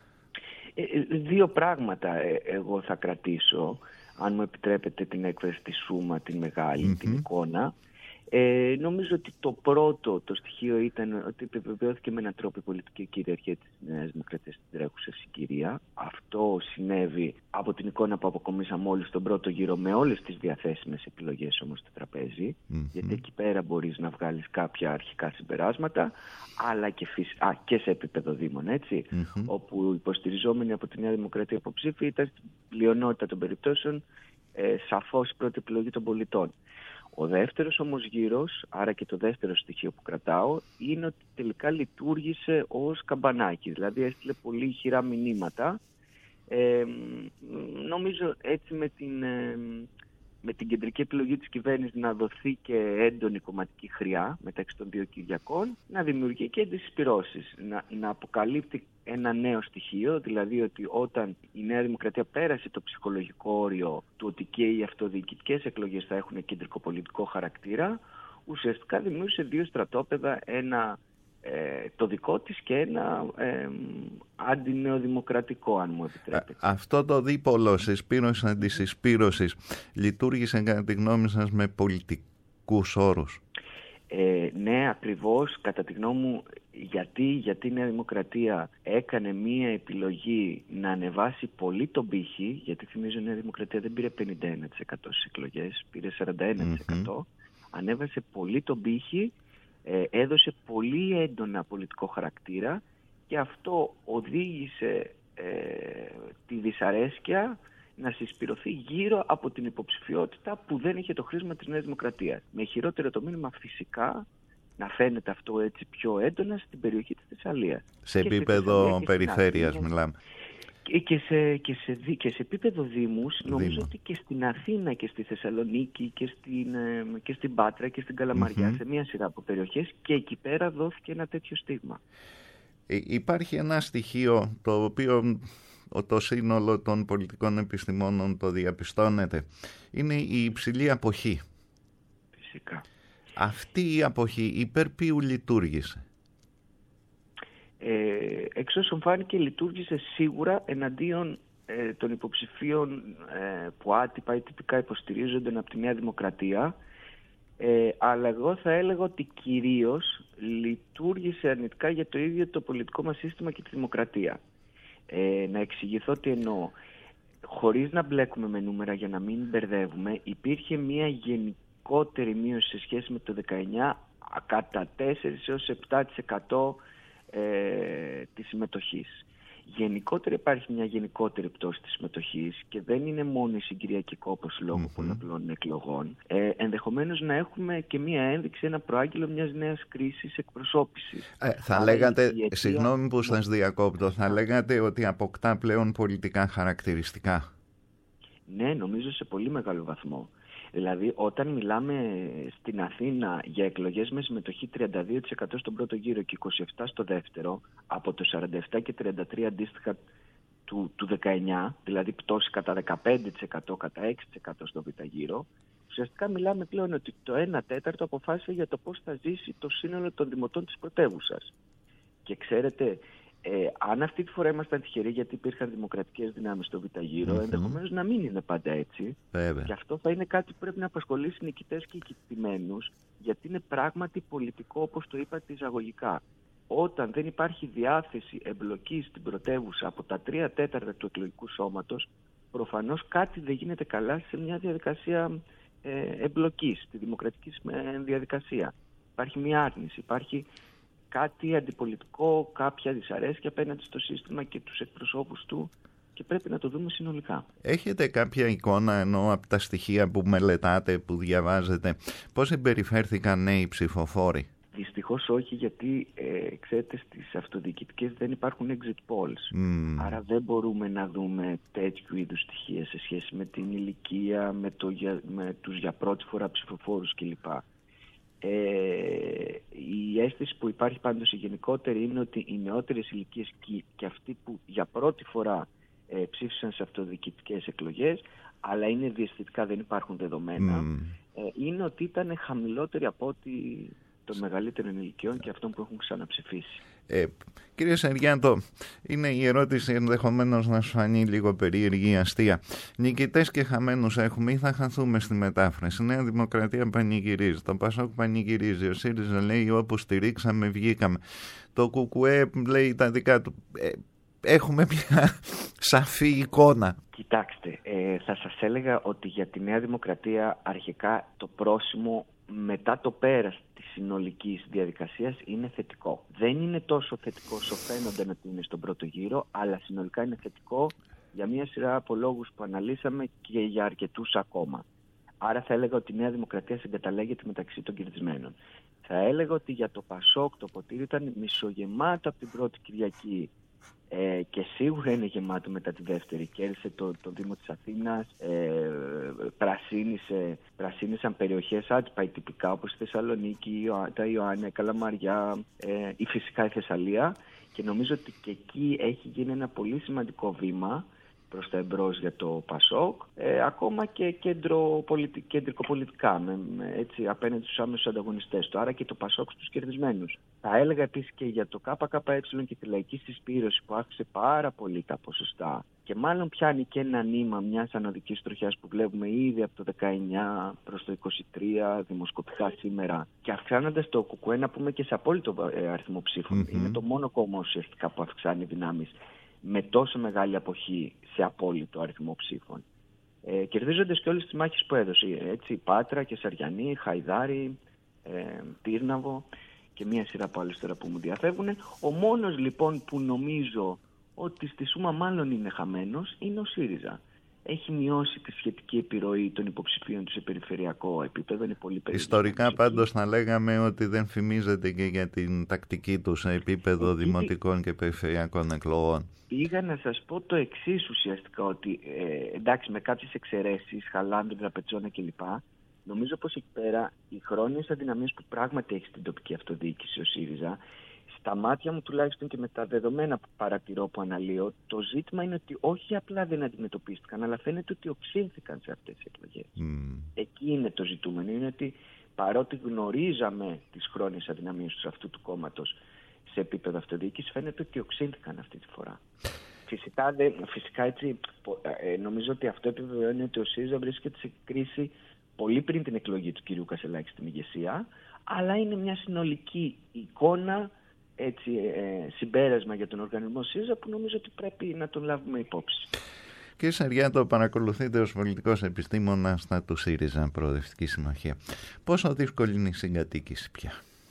Ε, δύο πράγματα ε, εγώ θα κρατήσω, αν μου επιτρέπετε την έκφραση τη σούμα, την μεγάλη, mm-hmm. την εικόνα. Ε, νομίζω ότι το πρώτο το στοιχείο ήταν ότι επιβεβαιώθηκε με έναν τρόπο η πολιτική κυριαρχία της Νέας Δημοκρατίας στην τρέχουσα συγκυρία. Αυτό συνέβη από την εικόνα που αποκομίσαμε όλοι στον πρώτο γύρο, με όλες τις διαθέσιμες επιλογές όμως στο τραπέζι, mm-hmm. γιατί εκεί πέρα μπορείς να βγάλεις κάποια αρχικά συμπεράσματα, αλλά και, φυσ... Α, και σε επίπεδο δήμων, έτσι, mm-hmm. όπου υποστηριζόμενοι από τη Νέα Δημοκρατία υποψήφοι ήταν στην πλειονότητα των περιπτώσεων ε, σαφώς η πρώτη επιλογή των πολιτών. Ο δεύτερος όμως γύρος, άρα και το δεύτερο στοιχείο που κρατάω, είναι ότι τελικά λειτουργήσε ως καμπανάκι, δηλαδή έστειλε πολύ ηχηρά μηνύματα. Ε, νομίζω έτσι με την, ε, με την κεντρική επιλογή της κυβέρνησης να δοθεί και έντονη κομματική χρειά μεταξύ των δύο Κυριακών, να δημιουργεί και τις συσπυρώσεις, να, να αποκαλύπτει ένα νέο στοιχείο, δηλαδή ότι όταν η Νέα Δημοκρατία πέρασε το ψυχολογικό όριο του ότι και οι αυτοδιοικητικές εκλογές θα έχουν κεντρικοπολιτικό χαρακτήρα, ουσιαστικά δημιούργησε δύο στρατόπεδα, ένα ε, το δικό της και ένα ε, αντινεοδημοκρατικό, αν μου επιτρέπετε. Αυτό το δίπολο συσπήρωση αντισυσπήρωσης λειτουργήσε κατά τη γνώμη σας με πολιτικούς όρους? Ε, ναι, ακριβώς, κατά τη γνώμη μου. Γιατί, γιατί η Νέα Δημοκρατία έκανε μία επιλογή να ανεβάσει πολύ τον πύχη, γιατί θυμίζω η Νέα Δημοκρατία δεν πήρε πενήντα ένα τοις εκατό στις εκλογές, πήρε σαράντα ένα τοις εκατό, mm-hmm. ανέβασε πολύ τον πύχη, ε, έδωσε πολύ έντονα πολιτικό χαρακτήρα και αυτό οδήγησε ε, τη δυσαρέσκεια να συσπηρωθεί γύρω από την υποψηφιότητα που δεν είχε το χρήσμα της Νέας Δημοκρατίας. Με χειρότερο το μήνυμα φυσικά να φαίνεται αυτό έτσι πιο έντονα στην περιοχή της Θεσσαλίας. Σε και επίπεδο σε περιφέρειας μιλάμε. Και, και, σε, και, σε, και σε επίπεδο δήμους, νομίζω Δήμο. ότι και στην Αθήνα και στη Θεσσαλονίκη και στην, και στην Πάτρα και στην Καλαμαριά, mm-hmm. σε μία σειρά από περιοχές, και εκεί πέρα δόθηκε ένα τέτοιο στίγμα. Ε, υπάρχει ένα στοιχείο το οποίο το σύνολο των πολιτικών επιστημόνων το διαπιστώνεται. Είναι η υψηλή αποχή. Φυσικά. Αυτή η αποχή υπέρ ποιου λειτουργήσε? Ε, εξ όσων φάνηκε λειτουργήσε σίγουρα εναντίον ε, των υποψηφίων ε, που άτυπα ή τυπικά υποστηρίζονται από τη Νέα Δημοκρατία, ε, αλλά εγώ θα έλεγα ότι κυρίως λειτουργήσε αρνητικά για το ίδιο το πολιτικό μας σύστημα και τη δημοκρατία. Ε, να εξηγηθώ τι εννοώ. Χωρίς να μπλέκουμε με νούμερα για να μην μπερδεύουμε, υπήρχε μια γενικότερη μείωση σε σχέση με το δεκαεννιά κατά τέσσερα έως επτά τοις εκατό ε, της συμμετοχής. Γενικότερα υπάρχει μια γενικότερη πτώση της συμμετοχής και δεν είναι μόνο η συγκυριακή κόπος λόγω mm-hmm. πολλαπλών εκλογών. Ε, ενδεχομένως να έχουμε και μια ένδειξη, ένα προάγγελο μιας νέας κρίσης εκπροσώπησης. Ε, θα Άρα λέγατε, αιτία... συγγνώμη που σας διακόπτω, θα λέγατε ότι αποκτά πλέον πολιτικά χαρακτηριστικά? Ναι, νομίζω σε πολύ μεγάλο βαθμό. Δηλαδή, όταν μιλάμε στην Αθήνα για εκλογές με συμμετοχή τριάντα δύο τοις εκατό στον πρώτο γύρο και είκοσι επτά τοις εκατό στο δεύτερο, από το σαράντα επτά και τριάντα τρία αντίστοιχα του, του δεκαεννιά, δηλαδή πτώση κατά δεκαπέντε τοις εκατό, κατά έξι τοις εκατό στο β' γύρο, ουσιαστικά μιλάμε πλέον ότι το ένα τέταρτο αποφάσισε για το πώς θα ζήσει το σύνολο των δημοτών της πρωτεύουσας. Και ξέρετε, ε, αν αυτή τη φορά ήμασταν τυχεροί γιατί υπήρχαν δημοκρατικές δυνάμεις στο β' γύρο, mm-hmm. ενδεχομένως να μην είναι πάντα έτσι. Βέβαια. Και αυτό θα είναι κάτι που πρέπει να απασχολήσει νικητές και κεκτημένους, γιατί είναι πράγματι πολιτικό, όπως το είπατε εισαγωγικά. Όταν δεν υπάρχει διάθεση εμπλοκής στην πρωτεύουσα από τα τρία τέταρτα του εκλογικού σώματος, προφανώς κάτι δεν γίνεται καλά σε μια διαδικασία ε, εμπλοκής, στη δημοκρατική διαδικασία. Υπάρχει μια άρνηση, υπάρχει κάτι αντιπολιτικό, κάποια δυσαρέσκεια απέναντι στο σύστημα και τους εκπροσώπους του και πρέπει να το δούμε συνολικά. Έχετε κάποια εικόνα, ενώ από τα στοιχεία που μελετάτε, που διαβάζετε, πώς συμπεριφέρθηκαν νέοι ψηφοφόροι? Δυστυχώς όχι, γιατί ε, ξέρετε, στις αυτοδιοικητικές δεν υπάρχουν exit polls. Mm. Άρα δεν μπορούμε να δούμε τέτοιου είδους στοιχεία σε σχέση με την ηλικία, με, το, με τους για πρώτη φορά ψηφοφόρους κλπ. Ε, η αίσθηση που υπάρχει πάντως η γενικότερη είναι ότι οι νεότερες ηλικίες και, και αυτοί που για πρώτη φορά ε, ψήφισαν σε αυτοδιοικητικές εκλογές, αλλά είναι διαισθητικά, δεν υπάρχουν δεδομένα, mm. ε, είναι ότι ήταν χαμηλότεροι από ότι των μεγαλύτερων ηλικιών και αυτών που έχουν ξαναψηφίσει. Ε, κύριε Σεργιάντο, είναι η ερώτηση ενδεχομένως να σου φανεί λίγο περίεργη ή αστεία. Νικητές και χαμένους έχουμε ή θα χαθούμε στη μετάφραση? Η Νέα Δημοκρατία πανηγυρίζει, το Πασόκ πανηγυρίζει, ο ΣΥΡΙΖΑ λέει όπου στηρίξαμε βγήκαμε, το ΚΚΕ λέει τα δικά του. Ε, έχουμε μια σαφή εικόνα? Κοιτάξτε, ε, θα σας έλεγα ότι για τη Νέα Δημοκρατία αρχικά το πρόσημο μετά το πέρας της συνολικής διαδικασίας είναι θετικό. Δεν είναι τόσο θετικό όσο φαίνονται να είναι στον πρώτο γύρο, αλλά συνολικά είναι θετικό για μια σειρά από λόγους που αναλύσαμε και για αρκετούς ακόμα. Άρα θα έλεγα ότι η Νέα Δημοκρατία συγκαταλέγεται μεταξύ των κερδισμένων. Θα έλεγα ότι για το Πασόκ το ποτήρι ήταν μισογεμάτο από την πρώτη Κυριακή ε, και σίγουρα είναι γεμάτο μετά τη δεύτερη. Κέρδισε το, το Δήμο της Αθήνας, ε, πρασίνισε, πρασίνισαν περιοχές άτυπα τυπικά όπως η Θεσσαλονίκη, τα Ιωάννια, Καλαμαριά ε, ή φυσικά η Θεσσαλία, και νομίζω ότι και εκεί έχει γίνει ένα πολύ σημαντικό βήμα προς τα εμπρός για το Πασόκ, ε, ακόμα και κεντρικοπολιτικά, με, με, έτσι, απέναντι στους άμεσους ανταγωνιστές του, άρα και το Πασόκ στους κερδισμένους. Θα έλεγα επίσης και για το ΚΚΕ και τη λαϊκή συσπήρωση που άφησε πάρα πολύ τα ποσοστά και μάλλον πιάνει και ένα νήμα μιας ανωδικής τροχιάς που βλέπουμε ήδη από το δεκαεννιά προς το είκοσι τρία δημοσκοπικά σήμερα, και αυξάνοντας το ΚΚΕ να πούμε και σε απόλυτο αριθμό ψήφων. Mm-hmm. Είναι το μόνο κόμμα ουσιαστικά που αυξάνει δυνάμεις με τόσο μεγάλη αποχή σε απόλυτο αριθμό ψήφων. Ε, κερδίζοντας και όλες τις μάχες που έδωσε. Έτσι, Πάτρα και Σαριανή, Χαϊδάρη, ε, Τύρναβο και μία σειρά από άλλες τώρα που μου διαφεύγουν. Ο μόνος λοιπόν που νομίζω ότι στη σούμα μάλλον είναι χαμένος είναι ο ΣΥΡΙΖΑ. Έχει μειώσει τη σχετική επιρροή των υποψηφίων του σε περιφερειακό επίπεδο. Είναι πολύ ιστορικά πάντως θα λέγαμε ότι δεν φημίζεται και για την τακτική του σε επίπεδο Εκεί... δημοτικών και περιφερειακών εκλογών. Πήγα να σας πω το εξής ουσιαστικά, ότι ε, εντάξει, με κάποιες εξαιρέσεις, Χαλάνδρου, Τραπετσόνα κλπ. Νομίζω πως εκεί πέρα οι χρόνιες αδυναμίες που πράγματι έχει στην τοπική αυτοδιοίκηση ο ΣΥΡΙΖΑ, στα μάτια μου τουλάχιστον και με τα δεδομένα που παρατηρώ, που αναλύω, το ζήτημα είναι ότι όχι απλά δεν αντιμετωπίστηκαν, αλλά φαίνεται ότι οξύνθηκαν σε αυτές τις εκλογές. Mm. Εκεί είναι το ζητούμενο, είναι ότι παρότι γνωρίζαμε τις χρόνιες αδυναμίες του αυτού του κόμματος σε επίπεδο αυτοδιοίκησης, φαίνεται ότι οξύνθηκαν αυτή τη φορά. Φυσικά, δε, φυσικά έτσι, ε, νομίζω ότι αυτό επιβεβαιώνει ότι ο ΣΥΡΙΖΑ βρίσκεται σε κρίση πολύ πριν την εκλογή του κ. Κασελάκη στην ηγεσία, αλλά είναι μια συνολική εικόνα, έτσι, ε, συμπέρασμα για τον οργανισμό ΣΥΡΙΖΑ που νομίζω ότι πρέπει να τον λάβουμε υπόψη. Κύριε Σαριάντο, παρακολουθείτε ως πολιτικός επιστήμονας στα του ΣΥΡΙΖΑ, Προοδευτική Συμμαχία. Πόσο δύσκολη είναι η συγκατοίκηση πια?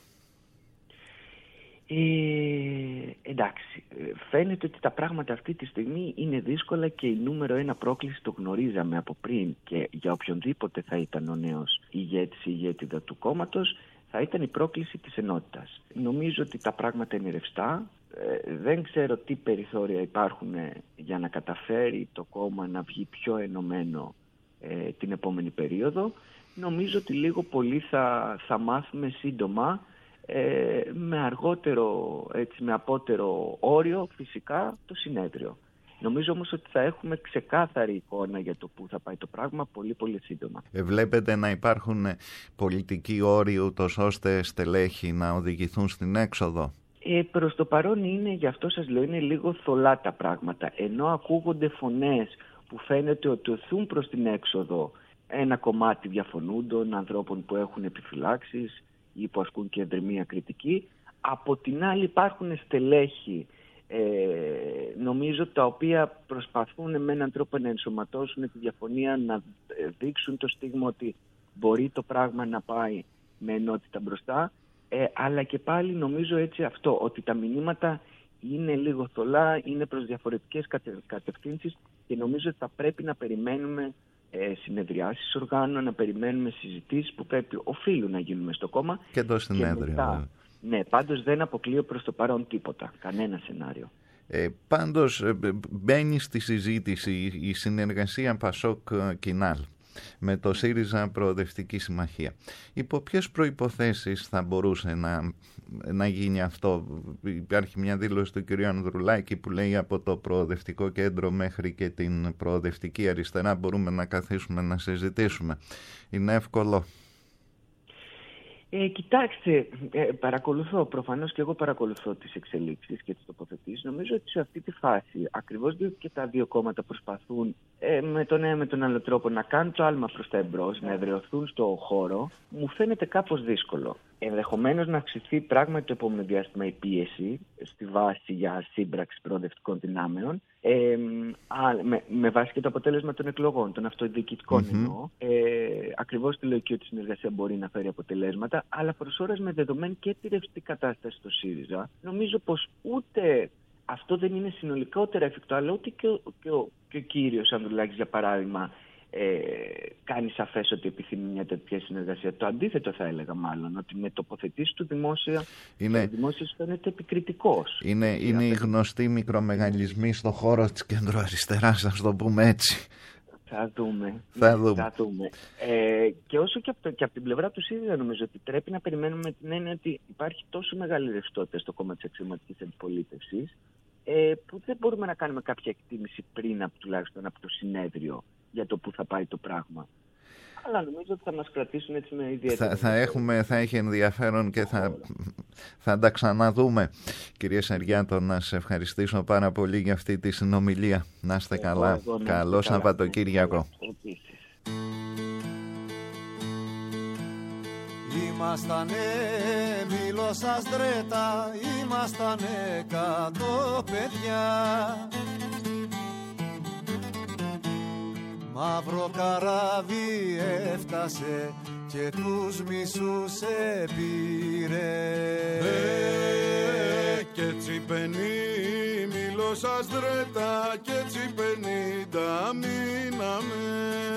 Ε, εντάξει, φαίνεται ότι τα πράγματα αυτή τη στιγμή είναι δύσκολα και η νούμερο ένα πρόκληση το γνωρίζαμε από πριν, και για οποιονδήποτε θα ήταν ο νέος ηγέτης ή ηγέτιδα του κόμματος θα ήταν η πρόκληση της ενότητας. Νομίζω ότι τα πράγματα είναι ρευστά. Ε, δεν ξέρω τι περιθώρια υπάρχουν για να καταφέρει το κόμμα να βγει πιο ενωμένο ε, την επόμενη περίοδο. νομίζω ότι λίγο πολύ θα, θα μάθουμε σύντομα, ε, με αργότερο, έτσι, με απότερο όριο φυσικά το συνέδριο. Νομίζω όμως ότι θα έχουμε ξεκάθαρη εικόνα για το πού θα πάει το πράγμα πολύ πολύ σύντομα. Ε, βλέπετε να υπάρχουν πολιτικοί όροι ούτως ώστε στελέχοι να οδηγηθούν στην έξοδο? Ε, προς το παρόν είναι, γι' αυτό σας λέω, είναι λίγο θολά τα πράγματα. Ενώ ακούγονται φωνές που φαίνεται ότι οθούν προς την έξοδο ένα κομμάτι διαφωνούντων, ανθρώπων που έχουν επιφυλάξεις ή που ασκούν και εντριμία κριτική, από την άλλη υπάρχουν στελέχη, ε, νομίζω, τα οποία προσπαθούν με έναν τρόπο να ενσωματώσουν τη διαφωνία, να δείξουν το στίγμα ότι μπορεί το πράγμα να πάει με ενότητα μπροστά. Ε, αλλά και πάλι νομίζω έτσι αυτό, ότι τα μηνύματα είναι λίγο θολά, είναι προς διαφορετικές κατε, κατευθύνσεις και νομίζω ότι θα πρέπει να περιμένουμε ε, συνεδριάσεις οργάνων, να περιμένουμε συζητήσεις που πρέπει, οφείλουν να γίνουν στο κόμμα. Και το συνέδριο. Και μετά, ναι, πάντως δεν αποκλείω προς το παρόν τίποτα, κανένα σενάριο. Ε, πάντως μπαίνει στη συζήτηση η συνεργασία Πασόκ-Κινάλ με το ΣΥΡΙΖΑ Προοδευτική Συμμαχία. Υπό ποιες προϋποθέσεις θα μπορούσε να, να γίνει αυτό? Υπάρχει μια δήλωση του κ. Ανδρουλάκη που λέει από το Προοδευτικό Κέντρο μέχρι και την Προοδευτική Αριστερά μπορούμε να καθίσουμε να συζητήσουμε. Είναι εύκολο? Ε, κοιτάξτε, ε, παρακολουθώ, προφανώς και εγώ παρακολουθώ τις εξελίξεις και τις τοποθετήσεις. Νομίζω ότι σε αυτή τη φάση, ακριβώς διότι και τα δύο κόμματα προσπαθούν ε, με τον ένα με τον άλλο τρόπο να κάνουν το άλμα προς τα εμπρός, να εδραιωθούν στο χώρο, μου φαίνεται κάπως δύσκολο. Ενδεχομένως να αυξηθεί πράγματι το επόμενο διάστημα η πίεση στη βάση για σύμπραξη προοδευτικών δυνάμεων, ε, α, με, με βάση και το αποτέλεσμα των εκλογών, των αυτοδιοικητικών mm-hmm. εννοώ. Ε, ακριβώς τη λογική ότι η συνεργασία μπορεί να φέρει αποτελέσματα, αλλά προς ώρας με δεδομένη και τη ρευστή κατάσταση στο ΣΥΡΙΖΑ, νομίζω πως ούτε αυτό δεν είναι συνολικότερα εφικτό, αλλά ούτε και ο, και ο, και ο κύριος Ανδρουλάκης, για παράδειγμα, Ε, κάνει σαφές ότι επιθυμεί μια τέτοια συνεργασία. Το αντίθετο θα έλεγα μάλλον, ότι με τοποθετήσεις του δημόσια, είναι, ο δημόσιος φαίνεται επικριτικός. Είναι, είναι οι γνωστοί μικρομεγαλισμοί στον χώρο της κεντροαριστεράς, ας το πούμε έτσι. Θα δούμε. Θα δούμε. Θα δούμε. Ε, και όσο και από, το, και από την πλευρά του ΣΥΡΙΖΑ νομίζω ότι πρέπει να περιμένουμε την έννοια ότι υπάρχει τόσο μεγάλη ρευστότητα στο κόμμα της αξιωματικής αντιπολίτευσης, ε, που δεν μπορούμε να κάνουμε κάποια εκτίμηση πριν από, τουλάχιστον από το συνέδριο για το που θα πάει το πράγμα. Αλλά νομίζω ότι θα μας κρατήσουν έτσι με ιδιαίτερη... Θα, θα, έχουμε, θα έχει ενδιαφέρον και θα, θα τα ξαναδούμε. Κυρία Σαριάτο, να σε ευχαριστήσω πάρα πολύ για αυτή τη συνομιλία. Να είστε καλά. Εγώ, εγώ, Καλό Σαββατοκύριακο. Ήμαστανε Μήλωσας Δρέτα, ήμαστανε κάτω παιδιά. Μαύρο καράβι έφτασε και τους μισούς επήρε. Ε, και έτσι πενή Μήλωσας Δρέτα και έτσι πενήντα μείναμε.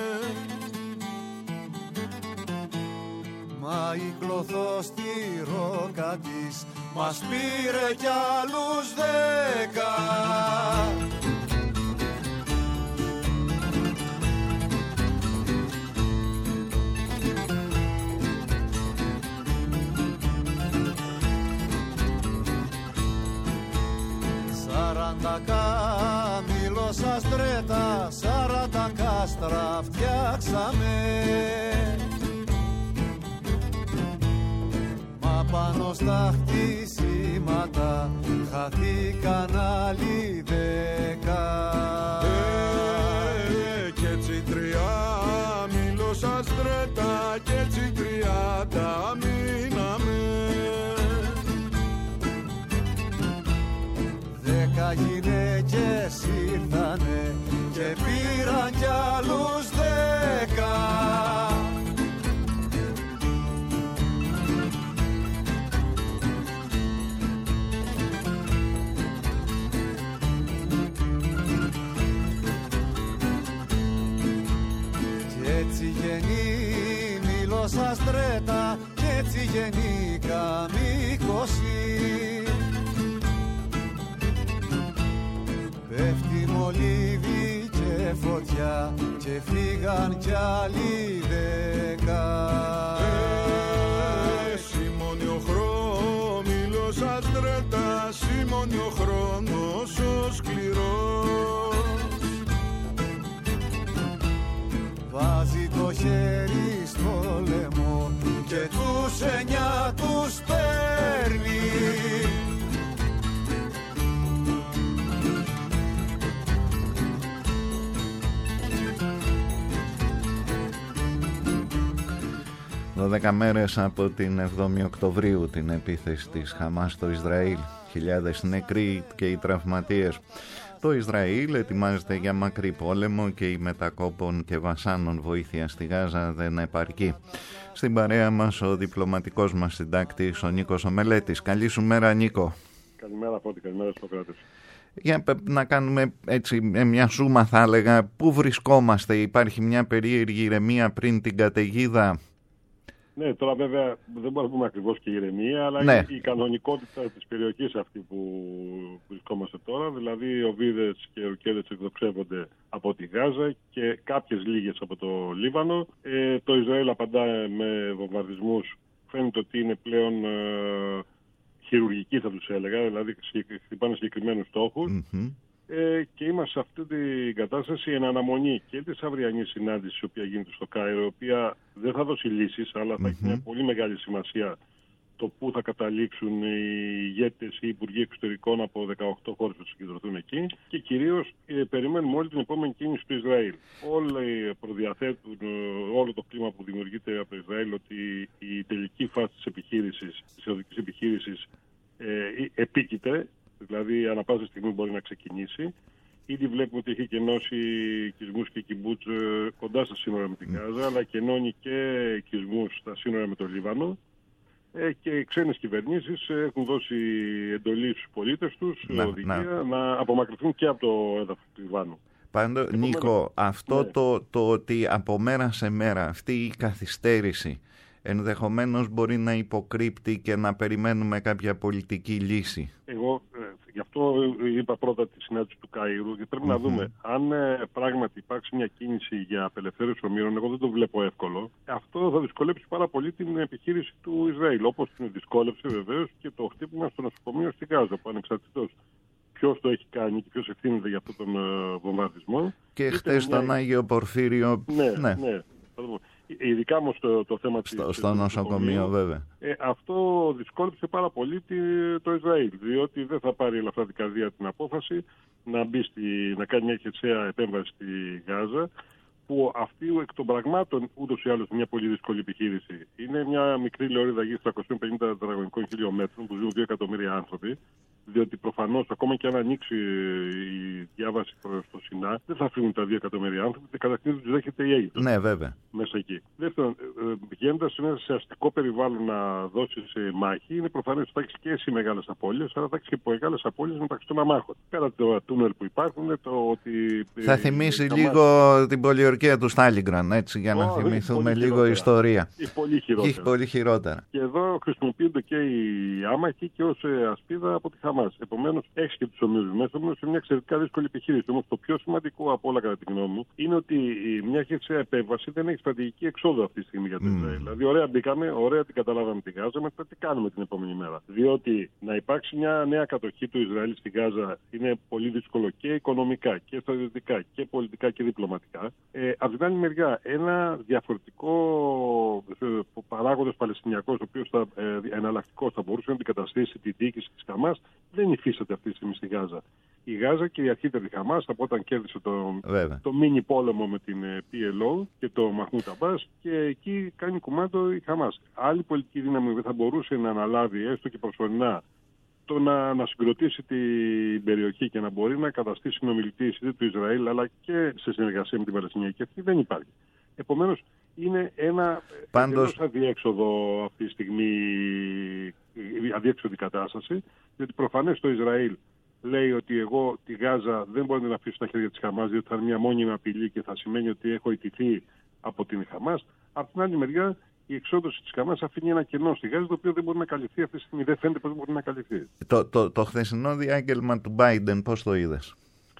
Μα η κλωθός στη ρόκα της μας πήρε κι άλλους δέκα. Σαράντα Μήλωσας Δρέτα, σαράντα κάστρα φτιάξαμε. Μα πάνω στα χτίσματα χαθήκαν άλλοι δέκα. Ε, κι έτσι τρία Μήλωσας Δρέτα κι έτσι τριάντα μείναμε. Δέκα γυναίκες ήρθανε και πήραν κι άλλους δέκα. Κι έτσι γεννεί Μήλωσας Δρέτα κι έτσι γεννεί Καμίκωση. Πέφτει μολύβι και φωτιά και φύγαν κι άλλοι δέκα. Ε, σημώνει ο χρώμιλος αστρέτα, σημώνει ο χρόνος ο σκληρός. Βάζει το χέρι στο λαιμό και τους εννιά τους παίρνει. δώδεκα μέρες από την εβδόμη Οκτωβρίου, την επίθεση της Χαμάς στο Ισραήλ, χιλιάδες νεκροί και οι τραυματίες. Το Ισραήλ ετοιμάζεται για μακρύ πόλεμο και η μετακόπων και βασάνων βοήθεια στη Γάζα δεν επαρκεί. Στην παρέα μας ο διπλωματικός μας συντάκτης, ο Νίκος ο Μελέτης. Καλή σου μέρα, Νίκο. Καλημέρα, Φώτη, καλημέρα στους Σοκράτες. Για να κάνουμε έτσι μια σούμα, θα έλεγα, πού βρισκόμαστε, υπάρχει μια περίεργη ηρεμία πριν την καταιγίδα? Ναι, τώρα βέβαια δεν μπορούμε να πούμε ακριβώς και ηρεμία, αλλά ναι. η, η κανονικότητα της περιοχής αυτή που βρισκόμαστε τώρα, δηλαδή ο Βίδες και ο Κέρδες εκδοξεύονται από τη Γάζα και κάποιες λίγες από το Λίβανο. Ε, το Ισραήλ απαντά με βομβαρδισμούς, φαίνεται ότι είναι πλέον ε, χειρουργικοί, θα τους έλεγα, δηλαδή χτυπάνε συγκεκριμένους στόχους. Mm-hmm. Ε, και είμαστε σε αυτή την κατάσταση εν αναμονή και της αυριανής συνάντησης η οποία γίνεται στο Κάιρο, η οποία δεν θα δώσει λύσεις, αλλά θα mm-hmm. έχει μια πολύ μεγάλη σημασία το πού θα καταλήξουν οι ηγέτες ή οι υπουργοί εξωτερικών από δεκαοκτώ χώρες που θα συγκεντρωθούν εκεί, και κυρίως ε, περιμένουμε όλη την επόμενη κίνηση του Ισραήλ. Όλοι προδιαθέτουν όλο το κλίμα που δημιουργείται από το Ισραήλ ότι η τελική φάση της επιχείρησης, της ερωτικής επιχείρησης ε, επίκειται. Δηλαδή, ανά πάσα στιγμή μπορεί να ξεκινήσει. Ήδη βλέπουμε ότι έχει κενώσει οικισμούς και κυμπούτς κοντά στα σύνορα με την Γάζα, mm. αλλά κενώνει και οικισμούς στα σύνορα με το Λίβανο. Ε, και οι ξένες κυβερνήσεις έχουν δώσει εντολή στους πολίτες τους, να, οδηγία, να. να απομακρυνθούν και από το έδαφος του Λιβάνου. Πάντως, Επομένως, Νίκο, αυτό ναι. το, το ότι από μέρα σε μέρα αυτή η καθυστέρηση ενδεχομένως μπορεί να υποκρύπτει και να περιμένουμε κάποια πολιτική λύση. Εγώ ε, γι' αυτό είπα πρώτα τη συνάντηση του Καΐρου και πρέπει mm-hmm. να δούμε αν ε, πράγματι υπάρξει μια κίνηση για απελευθέρωση ομήρων. Εγώ δεν το βλέπω εύκολο. Αυτό θα δυσκολέψει πάρα πολύ την επιχείρηση του Ισραήλ, όπως την δυσκόλεψε βεβαίως και το χτύπημα στο νοσοκομείο στη Γάζα, που ανεξαρτητός ποιος το έχει κάνει και ποιος ευθύνεται για αυτόν τον ε, βομβαρδισμό. Και χτες στον μια... Άγιο Πορφύριο. Ναι, ναι. ναι. Ειδικά όμως το, το θέμα στο, της... Στο νοσοκομείο βέβαια. Ε, αυτό δυσκόλεψε πάρα πολύ τη, το Ισραήλ, διότι δεν θα πάρει ελαφρά την καρδία την απόφαση να, μπει στη, να κάνει μια χερσαία επέμβαση στη Γάζα, που αυτή εκ των πραγμάτων ούτως ή άλλως μια πολύ δύσκολη επιχείρηση. Είναι μια μικρή λεωρίδα γης τριακόσιων πενήντα τετραγωνικών χιλιόμετρων που ζουν δύο εκατομμύρια άνθρωποι, διότι προφανώς ακόμα και αν ανοίξει η διάβαση προς το Σινά, δεν θα φύγουν τα δύο εκατομμύρια άνθρωποι και καταρχήν τους δέχεται η Αίγυπτος. Ναι, βέβαια. Μέσα εκεί. Δεύτερον, πηγαίνοντας σε αστικό περιβάλλον να δώσεις μάχη, είναι προφανές ότι θα έχεις και εσύ μεγάλες απώλειες, αλλά θα έχεις και μεγάλες απώλειες μεταξύ των αμάχων. Πέρα από το τούνελ που υπάρχουν, το ότι. Θα θυμίσει λίγο αμάχη... την πολιορκία του Στάλιγκραν, έτσι, για να oh, θυμηθούμε λίγο χειρότερα. Ιστορία. Ή πολύ χειρότερα. Ή πολύ χειρότερα. Και εδώ χρησιμοποιούνται και οι άμαχοι και ως ασπίδα από τη Χαμάς. Επομένως, έχει και τους ομοίους μέσα μου σε μια εξαιρετικά δύσκολη επιχείρηση. Όμως, το πιο σημαντικό από όλα, κατά τη γνώμη μου, είναι ότι μια χερσαία επέμβαση δεν έχει στρατηγική εξόδου αυτή τη στιγμή για το Ισραήλ. Mm. Δηλαδή, ωραία μπήκαμε, ωραία την καταλάβαμε τη Γάζα, μετά τι κάνουμε την επόμενη μέρα. Διότι να υπάρξει μια νέα κατοχή του Ισραήλ στη Γάζα είναι πολύ δύσκολο και οικονομικά και στρατιωτικά και πολιτικά και διπλωματικά. Ε, από την άλλη μεριά, ένα διαφορετικό παράγοντας Παλαιστινιακός, ο οποίος θα, ε, εναλλακτικός θα μπορούσε να αντικαταστήσει τη διοίκηση της Χαμάς, δεν υφίσταται αυτή τη στιγμή στη Γάζα. Η Γάζα κυριαρχείται τη Χαμάς από όταν κέρδισε το, το μίνι πόλεμο με την πι ελ ο και το Μαχμούτ Αμπάς, και εκεί κάνει κουμάντο η Χαμάς. Άλλη πολιτική δύναμη δεν θα μπορούσε να αναλάβει έστω και προσωρινά το να, να συγκροτήσει την περιοχή και να μπορεί να καταστήσει συνομιλητής είτε του Ισραήλ αλλά και σε συνεργασία με την Παλαιστινιακή Αρχή δεν υπάρχει. Επομένως, είναι ένα Πάντως... αδιέξοδο αυτή τη στιγμή, αδιέξοδη κατάσταση, διότι προφανές το Ισραήλ λέει ότι εγώ τη Γάζα δεν μπορεί να αφήσω στα χέρια της Χαμάς, διότι θα είναι μια μόνιμη απειλή και θα σημαίνει ότι έχω ιτηθεί από την Χαμάς. Από την άλλη μεριά, η εξόδωση της Χαμάς αφήνει ένα κενό στη Γάζα, το οποίο δεν μπορεί να καλυφθεί αυτή τη στιγμή. Δεν φαίνεται πως μπορεί να καλυφθεί. Το, το, το χθεσινό διάγγελμα του Biden, πώς το είδες?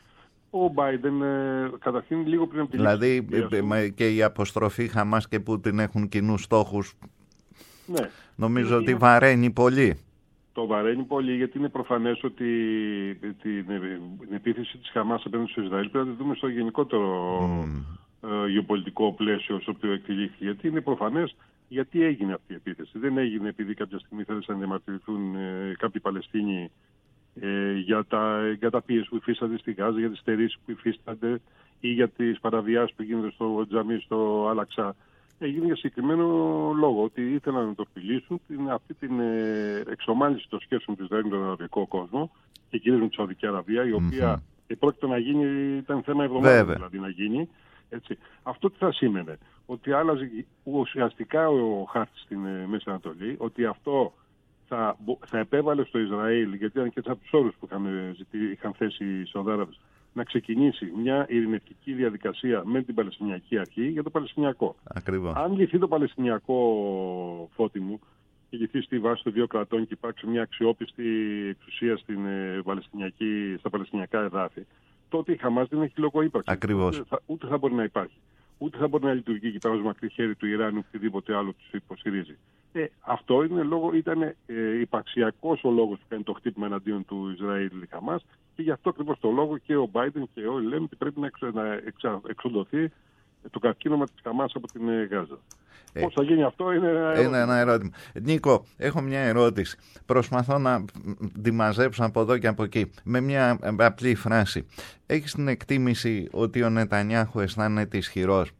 Ο Biden ε, καταρχήν λίγο πριν από τη Δηλαδή ε, και η αποστροφή Χαμάς και Πούτιν έχουν κοινούς στόχους. Ναι. Νομίζω είναι, ότι βαραίνει πολύ. Το βαραίνει πολύ, γιατί είναι προφανές ότι την, την επίθεση της Χαμάς απέναντι στο Ισραήλ πρέπει να τη δούμε στο γενικότερο mm. ε, γεωπολιτικό πλαίσιο στο οποίο εκτελήθηκε. Γιατί είναι προφανές γιατί έγινε αυτή η επίθεση. Δεν έγινε επειδή κάποια στιγμή θέλησαν να διαμαρτυρηθούν ε, κάποιοι Παλαιστίνοι ε, για, τα, για τα πίεση που υφίστανται στη Γάζα, για τις στερήσεις που υφίστανται ή για τις παραβιάσεις που γίνονται στο τζαμί στο Αλαξά. Έγινε για συγκεκριμένο λόγο, ότι ήθελαν να το φιλήσουν την, αυτή την ε, εξομάλυνση των σχέσεων του Ισραήλ με τον αραβικό κόσμο και κυρίως με τη Σαουδική Αραβία, η οποία mm-hmm. πρόκειται να γίνει, ήταν θέμα εβδομάδας δηλαδή να γίνει. Έτσι. Αυτό τι θα σήμαινε, ότι άλλαζε ουσιαστικά ο χάρτης στην ε, Μέση Ανατολή, ότι αυτό θα, θα επέβαλε στο Ισραήλ, γιατί ήταν και από τους όρους που είχαν, είχαν θέσει οι Σαουδάραβες, να ξεκινήσει μια ειρηνευτική διαδικασία με την Παλαιστινιακή Αρχή για το Παλαιστινιακό. Ακριβώς. Αν λυθεί το Παλαιστινιακό, Φώτη μου, και λυθεί στη βάση των δύο κρατών και υπάρξει μια αξιόπιστη εξουσία στην, ε, Παλαιστινιακή, στα Παλαιστινιακά εδάφη, τότε η Χαμάς δεν έχει λόγο ύπαρξη. Ακριβώς. Ούτε θα, ούτε θα μπορεί να υπάρχει. Ούτε θα μπορεί να λειτουργεί εκεί πέρα ως μακρύ χέρι του Ιράν ή οτιδήποτε άλλο του υποστηρίζει. Ε, αυτό είναι λόγο, ήταν ε, υπαρξιακός ο λόγος που κάνει το χτύπημα εναντίον του Ισραήλ η Χαμάς, και γι' αυτό ακριβώς το λόγο και ο Biden και όλοι λέμε ότι πρέπει να, εξο, να εξα, εξοντωθεί το καρκίνωμα της Χαμάς από την ε, Γάζα. Ε, Πώς θα γίνει αυτό είναι ένα ερώτημα. Είναι ένα ερώτημα. Νίκο, έχω μια ερώτηση. Προσπαθώ να τη μαζέψω από εδώ και από εκεί. Με μια απλή φράση. Έχεις την εκτίμηση ότι ο Νετανιάχου αισθάνεται ισχυρός?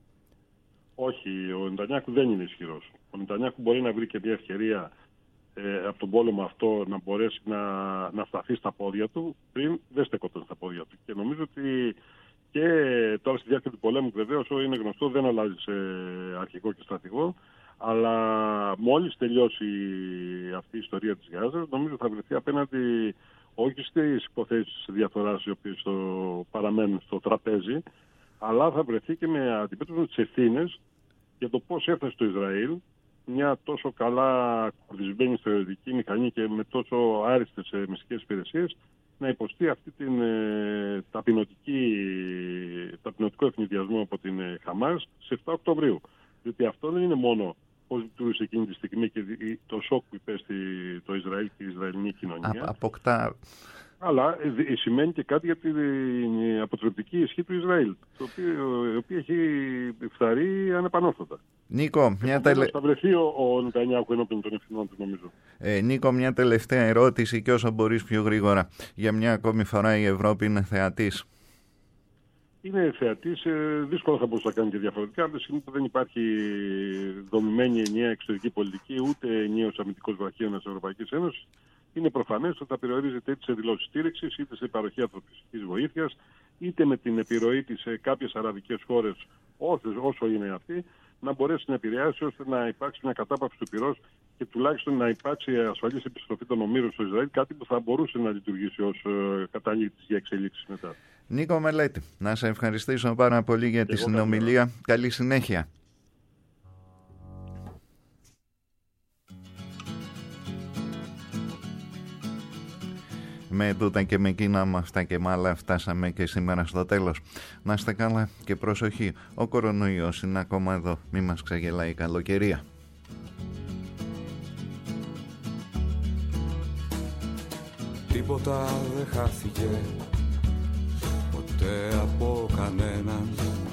Όχι, ο Νετανιάχου δεν είναι ισχυρός. Ο Νετανιάχου μπορεί να βρει και μια ευκαιρία ε, από τον πόλεμο αυτό να μπορέσει να, να σταθεί στα πόδια του, πριν δεν στεκόταν στα πόδια του. Και νομίζω ότι και τώρα στη διάρκεια του πολέμου, βεβαίως, είναι γνωστό, δεν αλλάζει σε αρχικό και στρατηγό, αλλά μόλις τελειώσει αυτή η ιστορία της Γάζας, νομίζω θα βρεθεί απέναντι όχι στις υποθέσεις διαφθοράς οι οποίες το παραμένουν στο τραπέζι, αλλά θα βρεθεί και με αντιμέτωπο τις ευθύνες για το πώς έφτασε στο Ισραήλ μια τόσο καλά κορδισμένη στρατιωτική μηχανή και με τόσο άριστες μυστικές υπηρεσίες να υποστεί αυτή την ε, ταπεινωτική, ταπεινωτικό ευνηδιασμό από την ε, Χαμάς στις επτά Οκτωβρίου. Διότι αυτό δεν είναι μόνο πώς λειτουργήσε εκείνη τη στιγμή και το σοκ που υπέστη το Ισραήλ και η Ισραηλινή κοινωνία. Αποκτά... Αλλά ε, σημαίνει και κάτι για την ε, αποτρεπτική ισχύ του Ισραήλ, το οποίο, η οποία έχει φθαρεί ανεπανόρθωτα. Νίκο, μια τελε... θα βρεθεί ο, ο Νετανιάχου ενώπιον των ευθυνών του, νομίζω. Ε, Νίκο, μια τελευταία ερώτηση και όσο μπορείς πιο γρήγορα. Για μια ακόμη φορά η Ευρώπη είναι θεατής. Είναι θεατής, ε, δύσκολα θα μπορούσε να κάνει και διαφορετικά. Από τη στιγμή που δεν υπάρχει δομημένη ενιαία εξωτερική πολιτική, ούτε ενιαίος αμυντικός βραχίωνας της Ευρωπαϊκής Ένωσης, είναι προφανές ότι θα περιορίζεται είτε σε δηλώσεις στήριξης, είτε σε παροχή ανθρωπιστικής βοήθειας, είτε με την επιρροή της σε κάποιες αραβικές χώρες, όσο είναι αυτή, να μπορέσει να επηρεάσει ώστε να υπάρξει μια κατάπαυση του πυρός και τουλάχιστον να υπάρξει ασφαλής επιστροφή των ομήρων στο Ισραήλ, κάτι που θα μπορούσε να λειτουργήσει ως ε, καταλήτης για εξελίξεις μετά. Νίκο Μελέτη, να σε ευχαριστήσω πάρα πολύ για τη συνομιλία. Καλή συνέχεια. Με τούτα και με εκείνα, με αυτά και με άλλα φτάσαμε και σήμερα στο τέλος. Να είστε καλά και προσοχή. Ο κορονοϊός είναι ακόμα εδώ. Μη μας ξεγελάει η καλοκαιρία. Τίποτα δεν χάθηκε ποτέ από κανέναν,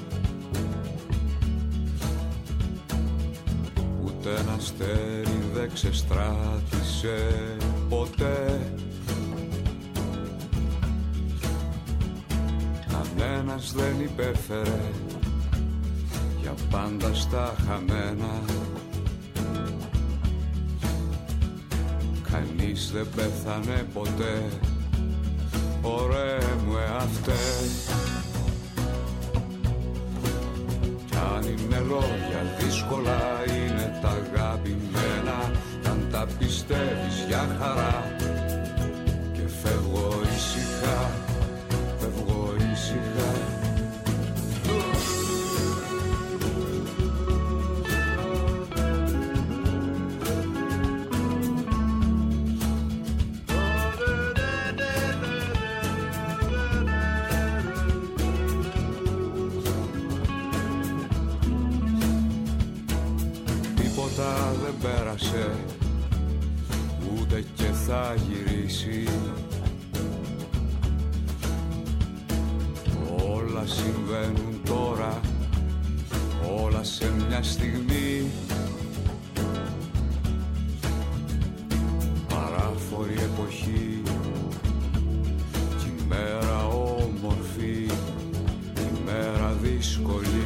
ούτε ένα αστέρι δεν ξεστράτησε ποτέ. Κανένας δεν υπέφερε για πάντα στα χαμένα. Κανείς δεν πέθανε ποτέ, ωραίε μου εαυτέ. Κι αν είναι λόγια δύσκολα, είναι τα αγαπημένα. Κι αν τα πιστεύεις για χαρά και φεύγω ήσυχα, φεύγω ήσυχα. θα γυρίσει. Όλα συμβαίνουν τώρα, όλα σε μια στιγμή. Παράφορη εποχή, κι η μέρα όμορφη, η μέρα δύσκολη.